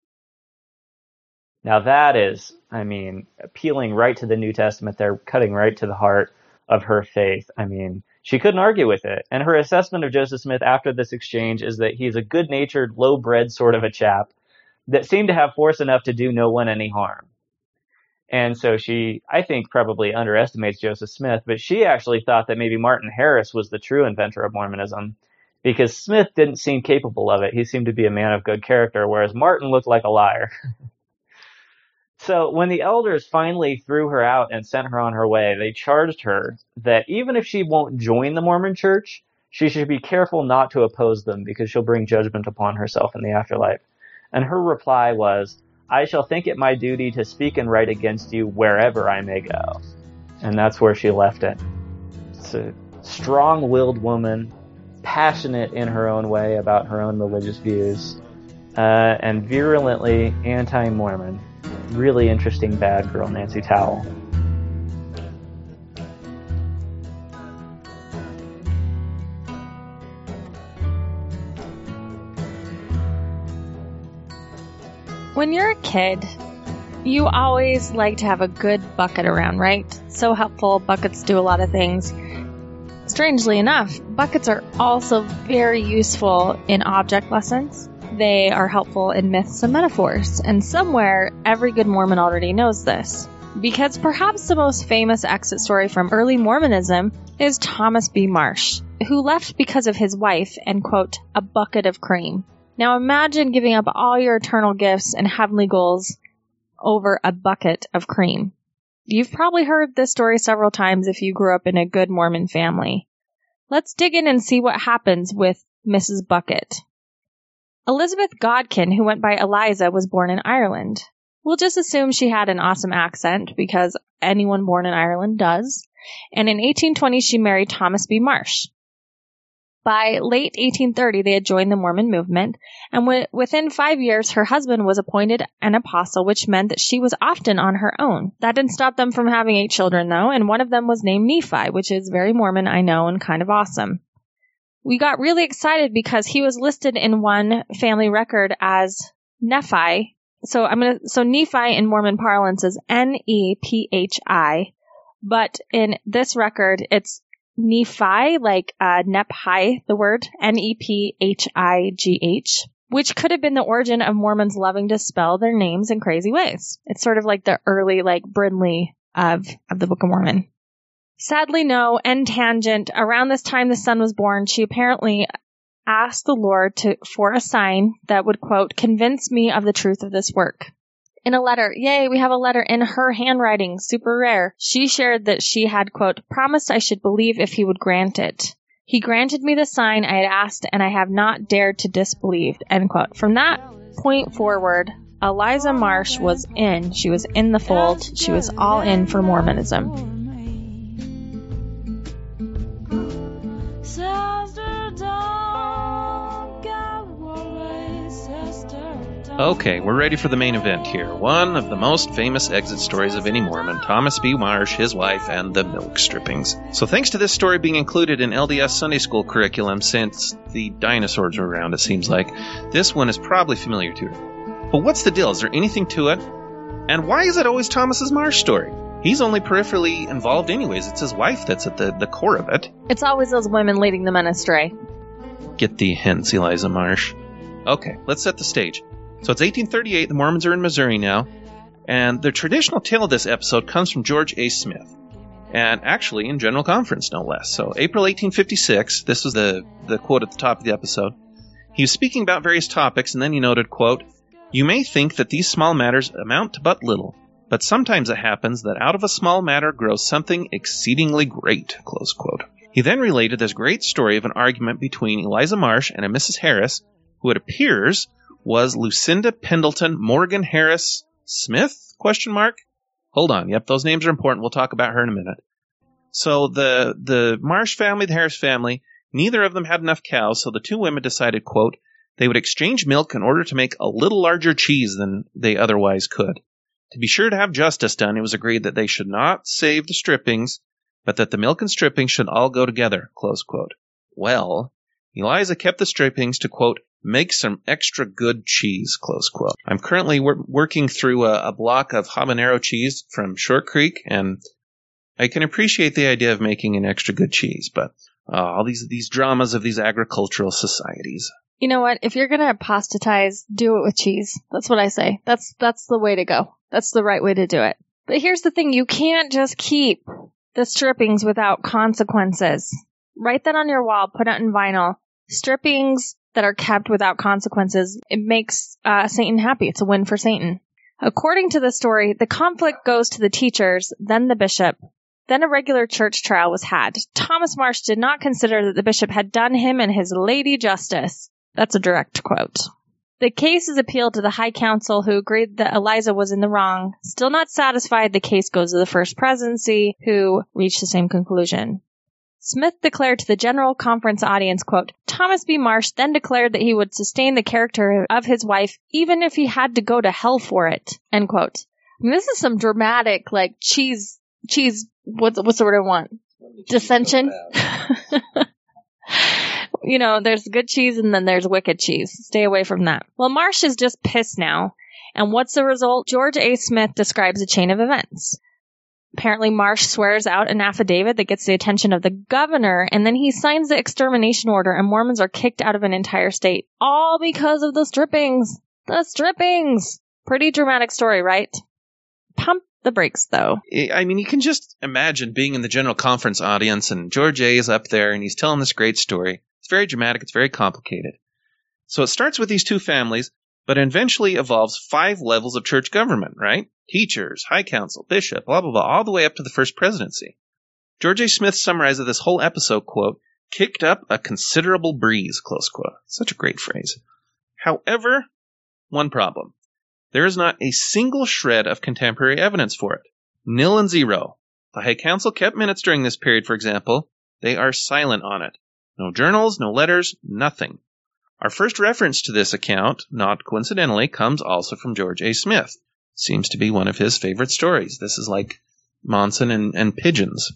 Now that is, appealing right to the New Testament. They're cutting right to the heart of her faith. She couldn't argue with it. And her assessment of Joseph Smith after this exchange is that he's a good-natured, low-bred sort of a chap that seemed to have force enough to do no one any harm. And so she, I think, probably underestimates Joseph Smith, but she actually thought that maybe Martin Harris was the true inventor of Mormonism, because Smith didn't seem capable of it. He seemed to be a man of good character, whereas Martin looked like a liar. So when the elders finally threw her out and sent her on her way, they charged her that even if she won't join the Mormon church, she should be careful not to oppose them because she'll bring judgment upon herself in the afterlife. And her reply was, "I shall think it my duty to speak and write against you wherever I may go." And that's where she left it. It's a strong-willed woman, passionate in her own way about her own religious views, and virulently anti-Mormon. Really interesting bad girl, Nancy Towell. When you're a kid, you always like to have a good bucket around, right? So helpful. Buckets do a lot of things. Strangely enough, buckets are also very useful in object lessons. They are helpful in myths and metaphors, and somewhere every good Mormon already knows this. Because perhaps the most famous exit story from early Mormonism is Thomas B. Marsh, who left because of his wife and, quote, a bucket of cream. Now imagine giving up all your eternal gifts and heavenly goals over a bucket of cream. You've probably heard this story several times if you grew up in a good Mormon family. Let's dig in and see what happens with Mrs. Bucket. Elizabeth Godkin, who went by Eliza, was born in Ireland. We'll just assume she had an awesome accent because anyone born in Ireland does. And in 1820, she married Thomas B. Marsh. By late 1830, they had joined the Mormon movement, and within 5 years, her husband was appointed an apostle, which meant that she was often on her own. That didn't stop them from having 8 children, though, and one of them was named Nephi, which is very Mormon, I know, and kind of awesome. We got really excited because he was listed in one family record as Nephi. So Nephi in Mormon parlance is Nephi, but in this record it's Nephi, like Nephi, the word Nephigh, which could have been the origin of Mormons loving to spell their names in crazy ways. It's sort of like the early Brindley of the Book of Mormon. Sadly, no, end tangent. Around this time the son was born, she apparently asked the Lord for a sign that would, quote, convince me of the truth of this work. In a letter, yay, we have a letter in her handwriting, super rare. She shared that she had, quote, promised I should believe if he would grant it. He granted me the sign I had asked, and I have not dared to disbelieve, end quote. From that point forward, Eliza Marsh was in. She was in the fold. She was all in for Mormonism. Okay, we're ready for the main event here. One of the most famous exit stories of any Mormon, Thomas B. Marsh, his wife, and the milk strippings. So thanks to this story being included in LDS Sunday School curriculum since the dinosaurs were around, it seems like, this one is probably familiar to her. But what's the deal? Is there anything to it? And why is it always Thomas's Marsh story? He's only peripherally involved anyways. It's his wife that's at the core of it. It's always those women leading the men astray. Get the hints, Eliza Marsh. Okay, let's set the stage. So it's 1838, the Mormons are in Missouri now, and the traditional tale of this episode comes from George A. Smith. and actually in General Conference, no less. So April 1856, this was the quote at the top of the episode. He was speaking about various topics, and then he noted, quote, "You may think that these small matters amount to but little, but sometimes it happens that out of a small matter grows something exceedingly great," close quote. He then related this great story of an argument between Eliza Marsh and a Mrs. Harris, who it appears was Lucinda Pendleton Morgan Harris Smith? Question mark? Hold on. Yep, those names are important. We'll talk about her in a minute. So the Marsh family, the Harris family, neither of them had enough cows, so the two women decided, quote, they would exchange milk in order to make a little larger cheese than they otherwise could. To be sure to have justice done, it was agreed that they should not save the strippings, but that the milk and strippings should all go together, close quote. Well, Eliza kept the strippings to, quote, make some extra good cheese, close quote. I'm currently working through a block of habanero cheese from Short Creek, and I can appreciate the idea of making an extra good cheese, but all these dramas of these agricultural societies. You know what? If you're going to apostatize, do it with cheese. That's what I say. That's the way to go. That's the right way to do it. But here's the thing. You can't just keep the strippings without consequences. Write that on your wall. Put it in vinyl. Strippings that are kept without consequences. It makes Satan happy. It's a win for Satan. According to the story, the conflict goes to the teachers, then the bishop. Then a regular church trial was had. Thomas Marsh did not consider that the bishop had done him and his lady justice. That's a direct quote. The case is appealed to the High Council, who agreed that Eliza was in the wrong. Still not satisfied, the case goes to the First Presidency, who reached the same conclusion. Smith declared to the General Conference audience, quote, Thomas B. Marsh then declared that he would sustain the character of his wife even if he had to go to hell for it, end quote. I mean, this is some dramatic, like, cheese, what's the word I want? Dissension? You know, there's good cheese and then there's wicked cheese. Stay away from that. Well, Marsh is just pissed now. And what's the result? George A. Smith describes a chain of events. Apparently, Marsh swears out an affidavit that gets the attention of the governor, and then he signs the extermination order, and Mormons are kicked out of an entire state. All because of the strippings. The strippings! Pretty dramatic story, right? Pump the brakes, though. I mean, you can just imagine being in the General Conference audience, and George A. is up there, and he's telling this great story. It's very dramatic. It's very complicated. So it starts with these two families, but eventually evolves 5 levels of church government, right? Teachers, High Council, Bishop, blah, blah, blah, all the way up to the First Presidency. George A. Smith summarizes this whole episode, quote, kicked up a considerable breeze, close quote. Such a great phrase. However, one problem. There is not a single shred of contemporary evidence for it. Nil and zero. The High Council kept minutes during this period, for example. They are silent on it. No journals, no letters, nothing. Our first reference to this account, not coincidentally, comes also from George A. Smith. Seems to be one of his favorite stories. This is like Monson and pigeons.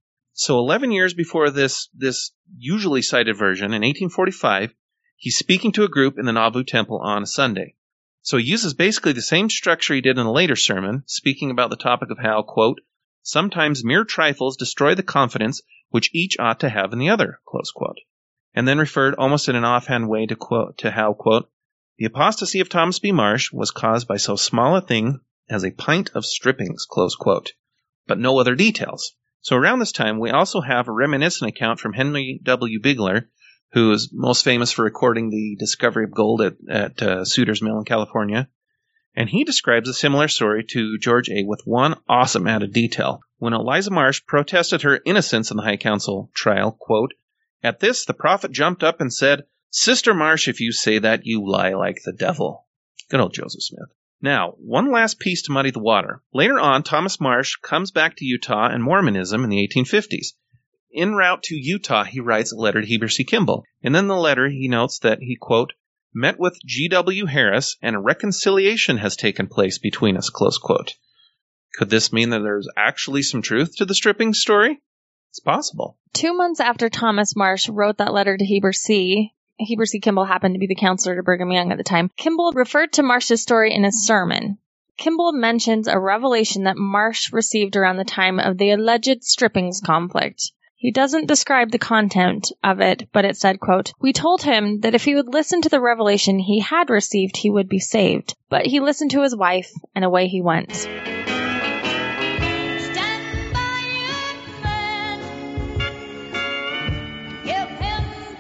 So 11 years before this usually cited version, in 1845, he's speaking to a group in the Nauvoo Temple on a Sunday. So he uses basically the same structure he did in a later sermon, speaking about the topic of how, quote, sometimes mere trifles destroy the confidence which each ought to have in the other, close quote. And then referred almost in an offhand way to how, quote, the apostasy of Thomas B. Marsh was caused by so small a thing as a pint of strippings, close quote, but no other details. So around this time, we also have a reminiscent account from Henry W. Bigler, who is most famous for recording the discovery of gold at Sutter's Mill in California. And he describes a similar story to George A. with one awesome added detail. When Eliza Marsh protested her innocence in the High Council trial, quote, at this, the prophet jumped up and said, Sister Marsh, if you say that, you lie like the devil. Good old Joseph Smith. Now, one last piece to muddy the water. Later on, Thomas Marsh comes back to Utah and Mormonism in the 1850s. En route to Utah, he writes a letter to Heber C. Kimball. And in the letter, he notes that he, quote, met with G.W. Harris and a reconciliation has taken place between us, close quote. Could this mean that there's actually some truth to the stripping story? It's possible. 2 months after Thomas Marsh wrote that letter to Heber C. Kimball happened to be the counselor to Brigham Young at the time. Kimball referred to Marsh's story in a sermon. Kimball mentions a revelation that Marsh received around the time of the alleged strippings conflict. He doesn't describe the content of it, but it said, quote, we told him that if he would listen to the revelation he had received, he would be saved. But he listened to his wife, and away he went. Stand by your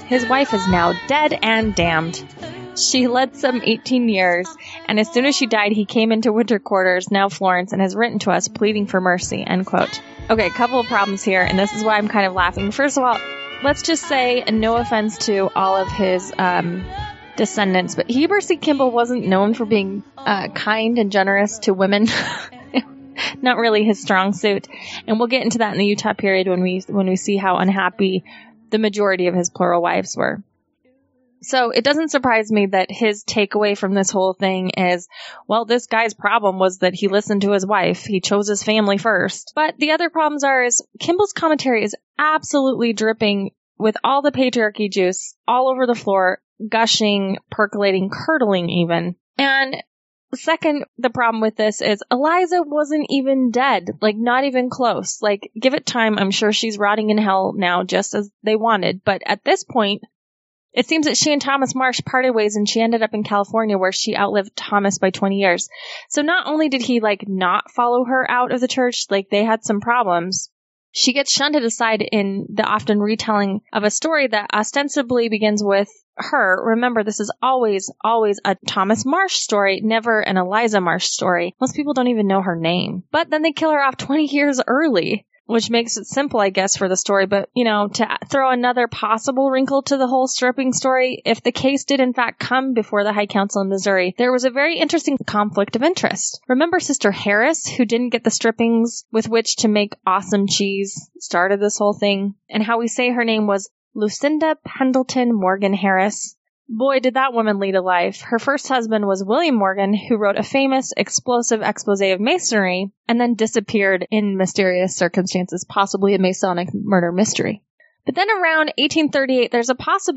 His wife is now dead and damned. She led some 18 years, and as soon as she died, he came into winter quarters, now Florence, and has written to us pleading for mercy, end quote. Okay, a couple of problems here, and this is why I'm kind of laughing. First of all, let's just say, and no offense to all of his descendants, but Heber C. Kimball wasn't known for being kind and generous to women. Not really his strong suit. And we'll get into that in the Utah period when we see how unhappy the majority of his plural wives were. So it doesn't surprise me that his takeaway from this whole thing is, well, this guy's problem was that he listened to his wife. He chose his family first. But the other problems is Kimball's commentary is absolutely dripping with all the patriarchy juice all over the floor, gushing, percolating, curdling even. And second, the problem with this is Eliza wasn't even dead, like not even close. Like, give it time. I'm sure she's rotting in hell now, just as they wanted. But at this point, it seems that she and Thomas Marsh parted ways and she ended up in California where she outlived Thomas by 20 years. So not only did he not follow her out of the church, they had some problems. She gets shunted aside in the often retelling of a story that ostensibly begins with her. Remember, this is always a Thomas Marsh story, never an Eliza Marsh story. Most people don't even know her name. But then they kill her off 20 years early, which makes it simple, I guess, for the story. But, to throw another possible wrinkle to the whole stripping story, if the case did in fact come before the High Council in Missouri, there was a very interesting conflict of interest. Remember Sister Harris, who didn't get the strippings with which to make awesome cheese, started this whole thing? And how we say her name was Lucinda Pendleton Morgan Harris. Boy, did that woman lead a life. Her first husband was William Morgan, who wrote a famous explosive expose of Masonry and then disappeared in mysterious circumstances, possibly a Masonic murder mystery. But then around 1838, there's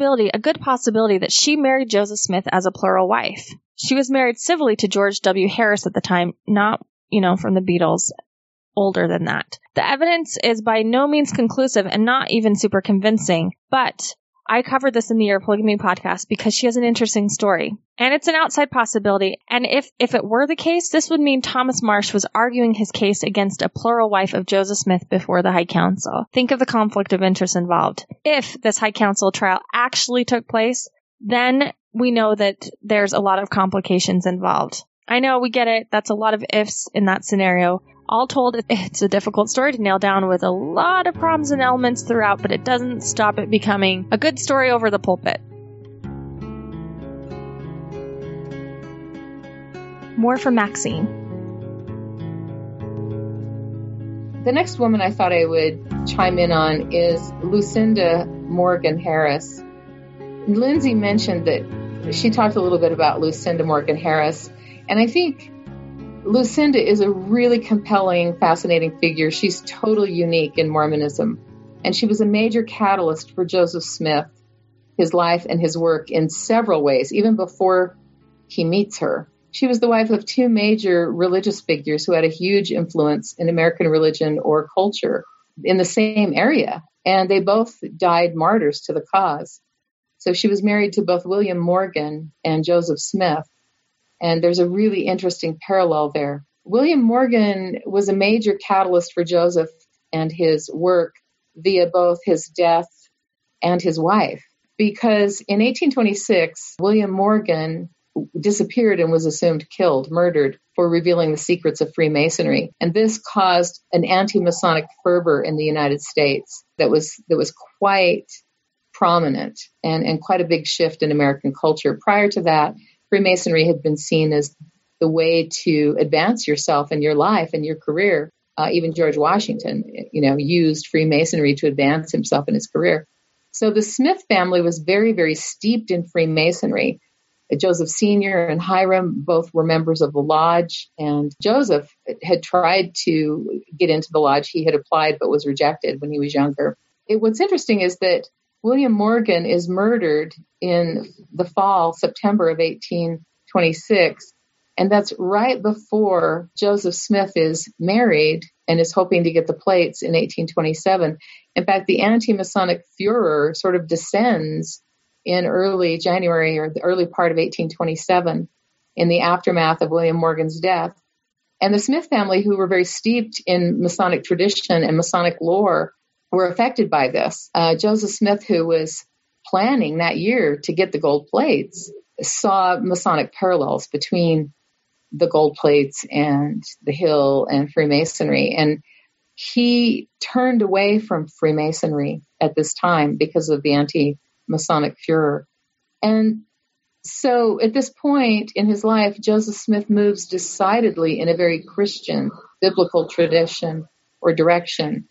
a good possibility that she married Joseph Smith as a plural wife. She was married civilly to George W. Harris at the time, not, from the Beatles, older than that. The evidence is by no means conclusive and not even super convincing, but I covered this in the Year of Polygamy podcast because she has an interesting story. And it's an outside possibility. And if it were the case, this would mean Thomas Marsh was arguing his case against a plural wife of Joseph Smith before the High Council. Think of the conflict of interest involved. If this High Council trial actually took place, then we know that there's a lot of complications involved. I know, we get it. That's a lot of ifs in that scenario. All told, it's a difficult story to nail down with a lot of problems and elements throughout, but it doesn't stop it becoming a good story over the pulpit. More from Maxine. The next woman I thought I would chime in on is Lucinda Morgan Harris. Lindsay mentioned that she talked a little bit about Lucinda Morgan Harris, and I think Lucinda is a really compelling, fascinating figure. She's totally unique in Mormonism. And she was a major catalyst for Joseph Smith, his life and his work in several ways, even before he meets her. She was the wife of two major religious figures who had a huge influence in American religion or culture in the same area. And they both died martyrs to the cause. So she was married to both William Morgan and Joseph Smith. And there's a really interesting parallel there. William Morgan was a major catalyst for Joseph and his work via both his death and his wife. Because in 1826, William Morgan disappeared and was assumed killed, murdered, for revealing the secrets of Freemasonry. And this caused an anti-Masonic fervor in the United States that was quite prominent and quite a big shift in American culture. Prior to that, Freemasonry had been seen as the way to advance yourself in your life and your career. Even George Washington, used Freemasonry to advance himself in his career. So the Smith family was very, very steeped in Freemasonry. Joseph Sr. and Hiram both were members of the lodge, and Joseph had tried to get into the lodge. He had applied but was rejected when he was younger. What's interesting is that William Morgan is murdered in the fall, September of 1826, and that's right before Joseph Smith is married and is hoping to get the plates in 1827. In fact, the anti-Masonic furor sort of descends in early January or the early part of 1827 in the aftermath of William Morgan's death. And the Smith family, who were very steeped in Masonic tradition and Masonic lore, were affected by this. Joseph Smith, who was planning that year to get the gold plates saw Masonic parallels between the gold plates and the Hill and Freemasonry. And he turned away from Freemasonry at this time because of the anti-Masonic furor. And so at this point in his life, Joseph Smith moves decidedly in a very Christian biblical tradition or direction,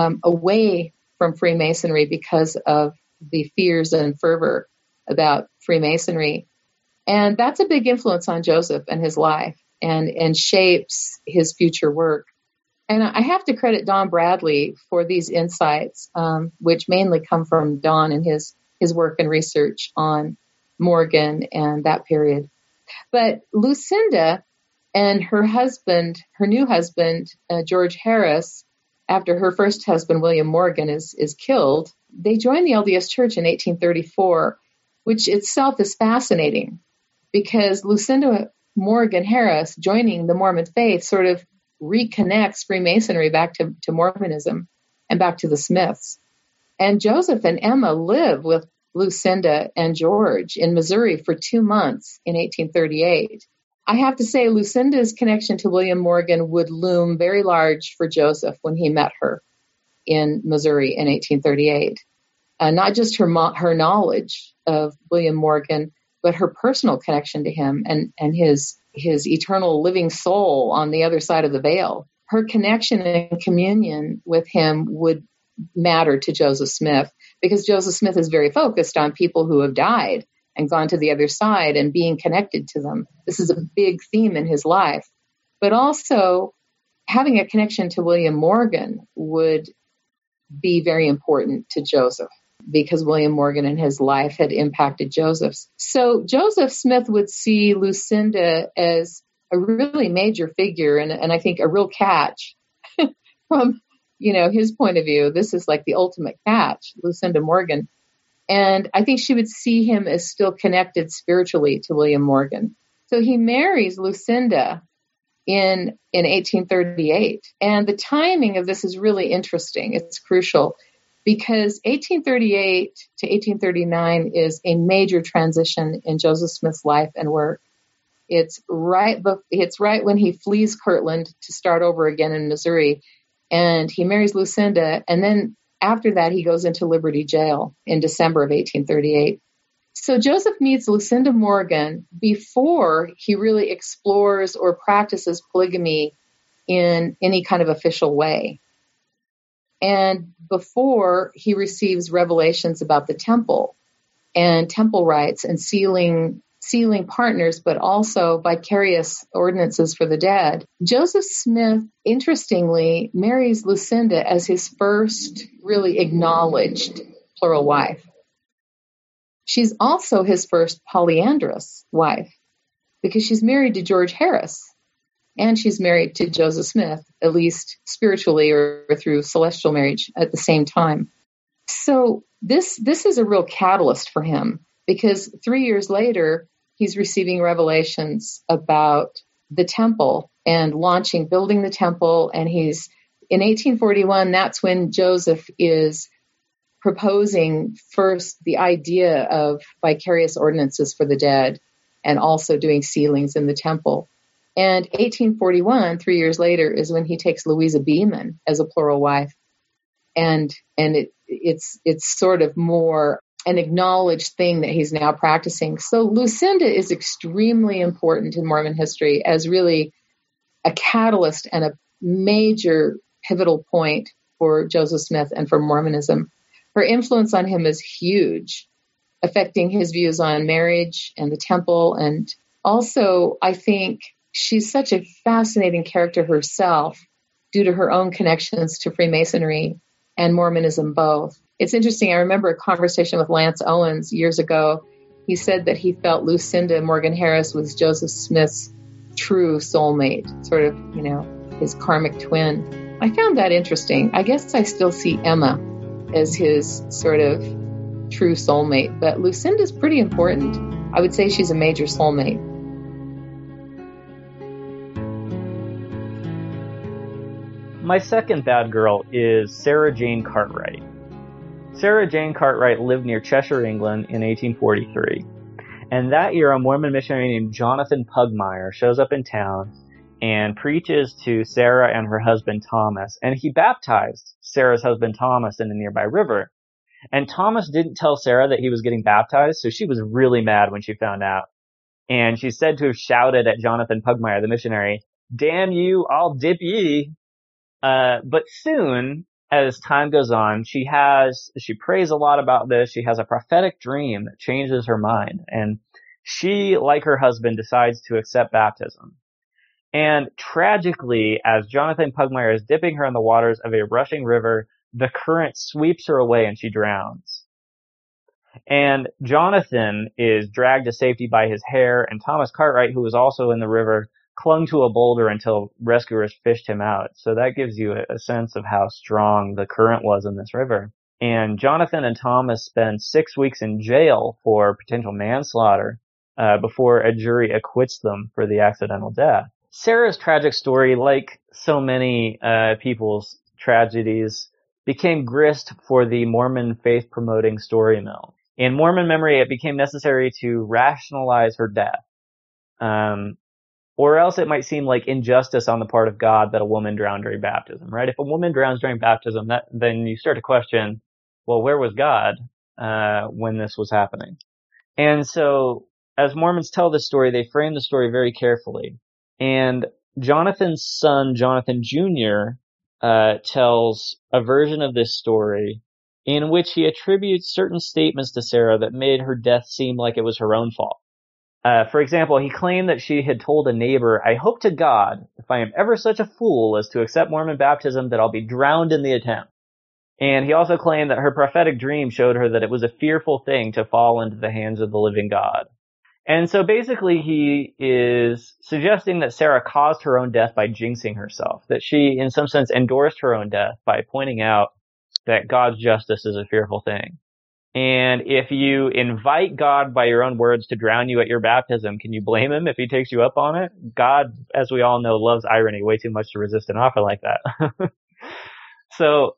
away from Freemasonry because of the fears and fervor about Freemasonry. And that's a big influence on Joseph and his life and shapes his future work. And I have to credit Don Bradley for these insights, which mainly come from Don and his work and research on Morgan and that period. But Lucinda and her husband, her new husband, George Harris, after her first husband, William Morgan, is killed, they joined the LDS Church in 1834, which itself is fascinating because Lucinda Morgan Harris joining the Mormon faith sort of reconnects Freemasonry back to Mormonism and back to the Smiths. And Joseph and Emma live with Lucinda and George in Missouri for 2 months in 1838. I have to say Lucinda's connection to William Morgan would loom very large for Joseph when he met her in Missouri in 1838. Not just her knowledge of William Morgan, but her personal connection to him and his eternal living soul on the other side of the veil. Her connection and communion with him would matter to Joseph Smith because Joseph Smith is very focused on people who have died and gone to the other side and being connected to them. This is a big theme in his life. But also having a connection to William Morgan would be very important to Joseph because William Morgan and his life had impacted Joseph's. So Joseph Smith would see Lucinda as a really major figure and I think a real catch from, his point of view. This is like the ultimate catch, Lucinda Morgan. And I think she would see him as still connected spiritually to William Morgan. So he marries Lucinda in 1838. And the timing of this is really interesting. It's crucial because 1838 to 1839 is a major transition in Joseph Smith's life and work. It's right when he flees Kirtland to start over again in Missouri, and he marries Lucinda, and then after that he goes into Liberty Jail in December of 1838. So Joseph meets Lucinda Morgan before he really explores or practices polygamy in any kind of official way, and before he receives revelations about the temple and temple rites and sealing partners, but also vicarious ordinances for the dead. Joseph Smith, interestingly, marries Lucinda as his first really acknowledged plural wife. She's also his first polyandrous wife because she's married to George Harris and she's married to Joseph Smith, at least spiritually or through celestial marriage at the same time. So this is a real catalyst for him because 3 years later, he's receiving revelations about the temple and building the temple. And he's in 1841, that's when Joseph is proposing first the idea of vicarious ordinances for the dead and also doing sealings in the temple. And 1841, 3 years later, is when he takes Louisa Beeman as a plural wife. And it's sort of more an acknowledged thing that he's now practicing. So Lucinda is extremely important in Mormon history as really a catalyst and a major pivotal point for Joseph Smith and for Mormonism. Her influence on him is huge, affecting his views on marriage and the temple. And also, I think she's such a fascinating character herself due to her own connections to Freemasonry and Mormonism both. It's interesting. I remember a conversation with Lance Owens years ago. He said that he felt Lucinda Morgan Harris was Joseph Smith's true soulmate, sort of, his karmic twin. I found that interesting. I guess I still see Emma as his sort of true soulmate, but Lucinda's pretty important. I would say she's a major soulmate. My second bad girl is Sarah Jane Cartwright. Sarah Jane Cartwright lived near Cheshire, England in 1843. And that year, a Mormon missionary named Jonathan Pugmire shows up in town and preaches to Sarah and her husband Thomas. And he baptized Sarah's husband Thomas in a nearby river. And Thomas didn't tell Sarah that he was getting baptized, so she was really mad when she found out. And she's said to have shouted at Jonathan Pugmire, the missionary, "Damn you, I'll dip ye." But soon, as time goes on, she prays a lot about this. She has a prophetic dream that changes her mind. And she, like her husband, decides to accept baptism. And tragically, as Jonathan Pugmire is dipping her in the waters of a rushing river, the current sweeps her away and she drowns. And Jonathan is dragged to safety by his hair, and Thomas Cartwright, who was also in the river, clung to a boulder until rescuers fished him out. So that gives you a sense of how strong the current was in this river. And Jonathan and Thomas spend 6 weeks in jail for potential manslaughter before a jury acquits them for the accidental death. Sarah's tragic story, like so many people's tragedies, became grist for the Mormon faith-promoting story mill. In Mormon memory, it became necessary to rationalize her death. Or else it might seem like injustice on the part of God that a woman drowned during baptism, right? If a woman drowns during baptism, then you start to question, well, where was God when this was happening? And so, as Mormons tell this story, they frame the story very carefully. And Jonathan's son, Jonathan Jr., tells a version of this story in which he attributes certain statements to Sarah that made her death seem like it was her own fault. For example, he claimed that she had told a neighbor, "I hope to God, if I am ever such a fool as to accept Mormon baptism, that I'll be drowned in the attempt." And he also claimed that her prophetic dream showed her that it was a fearful thing to fall into the hands of the living God. And so basically he is suggesting that Sarah caused her own death by jinxing herself, that she in some sense endorsed her own death by pointing out that God's justice is a fearful thing. And if you invite God by your own words to drown you at your baptism, can you blame him if he takes you up on it? God, as we all know, loves irony way too much to resist an offer like that. So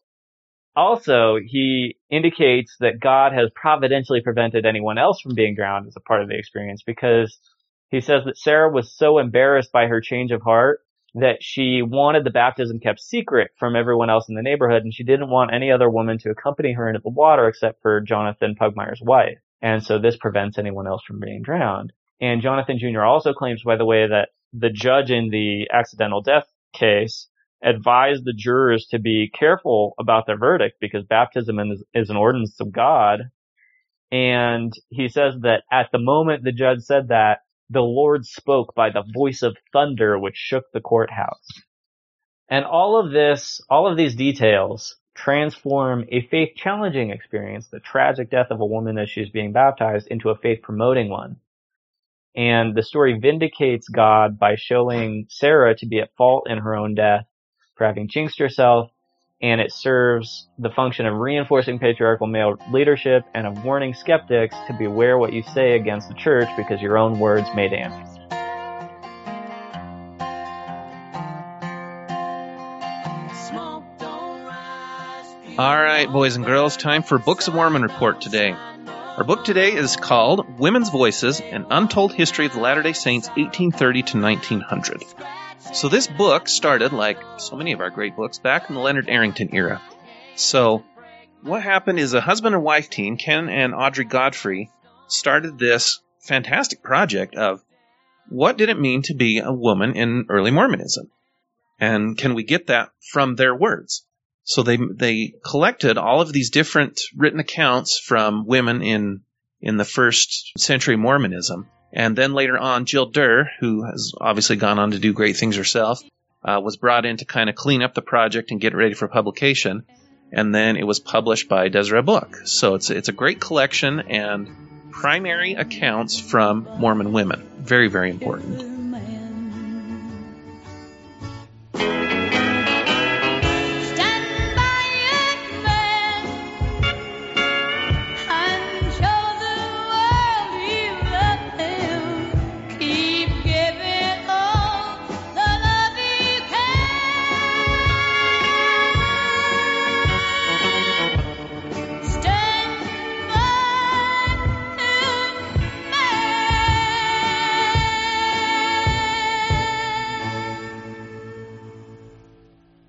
also, he indicates that God has providentially prevented anyone else from being drowned as a part of the experience, because he says that Sarah was so embarrassed by her change of heart that she wanted the baptism kept secret from everyone else in the neighborhood, and she didn't want any other woman to accompany her into the water except for Jonathan Pugmire's wife. And so this prevents anyone else from being drowned. And Jonathan Jr. also claims, by the way, that the judge in the accidental death case advised the jurors to be careful about their verdict because baptism is an ordinance of God. And he says that at the moment the judge said that, the Lord spoke by the voice of thunder, which shook the courthouse. And all of these details transform a faith-challenging experience, the tragic death of a woman as she's being baptized, into a faith-promoting one. And the story vindicates God by showing Sarah to be at fault in her own death for having jinxed herself, and it serves the function of reinforcing patriarchal male leadership and of warning skeptics to beware what you say against the church because your own words may damn you. All right, boys and girls, time for Books of Mormon Report today. Our book today is called Women's Voices, An Untold History of the Latter-day Saints, 1830 to 1900. So this book started, like so many of our great books, back in the Leonard Arrington era. So what happened is a husband and wife team, Ken and Audrey Godfrey, started this fantastic project of what did it mean to be a woman in early Mormonism? And can we get that from their words? So they collected all of these different written accounts from women in the first century Mormonism. And then later on, Jill Durr, who has obviously gone on to do great things herself, was brought in to kind of clean up the project and get it ready for publication. And then it was published by Deseret Book. So it's a great collection and primary accounts from Mormon women. Very, very important.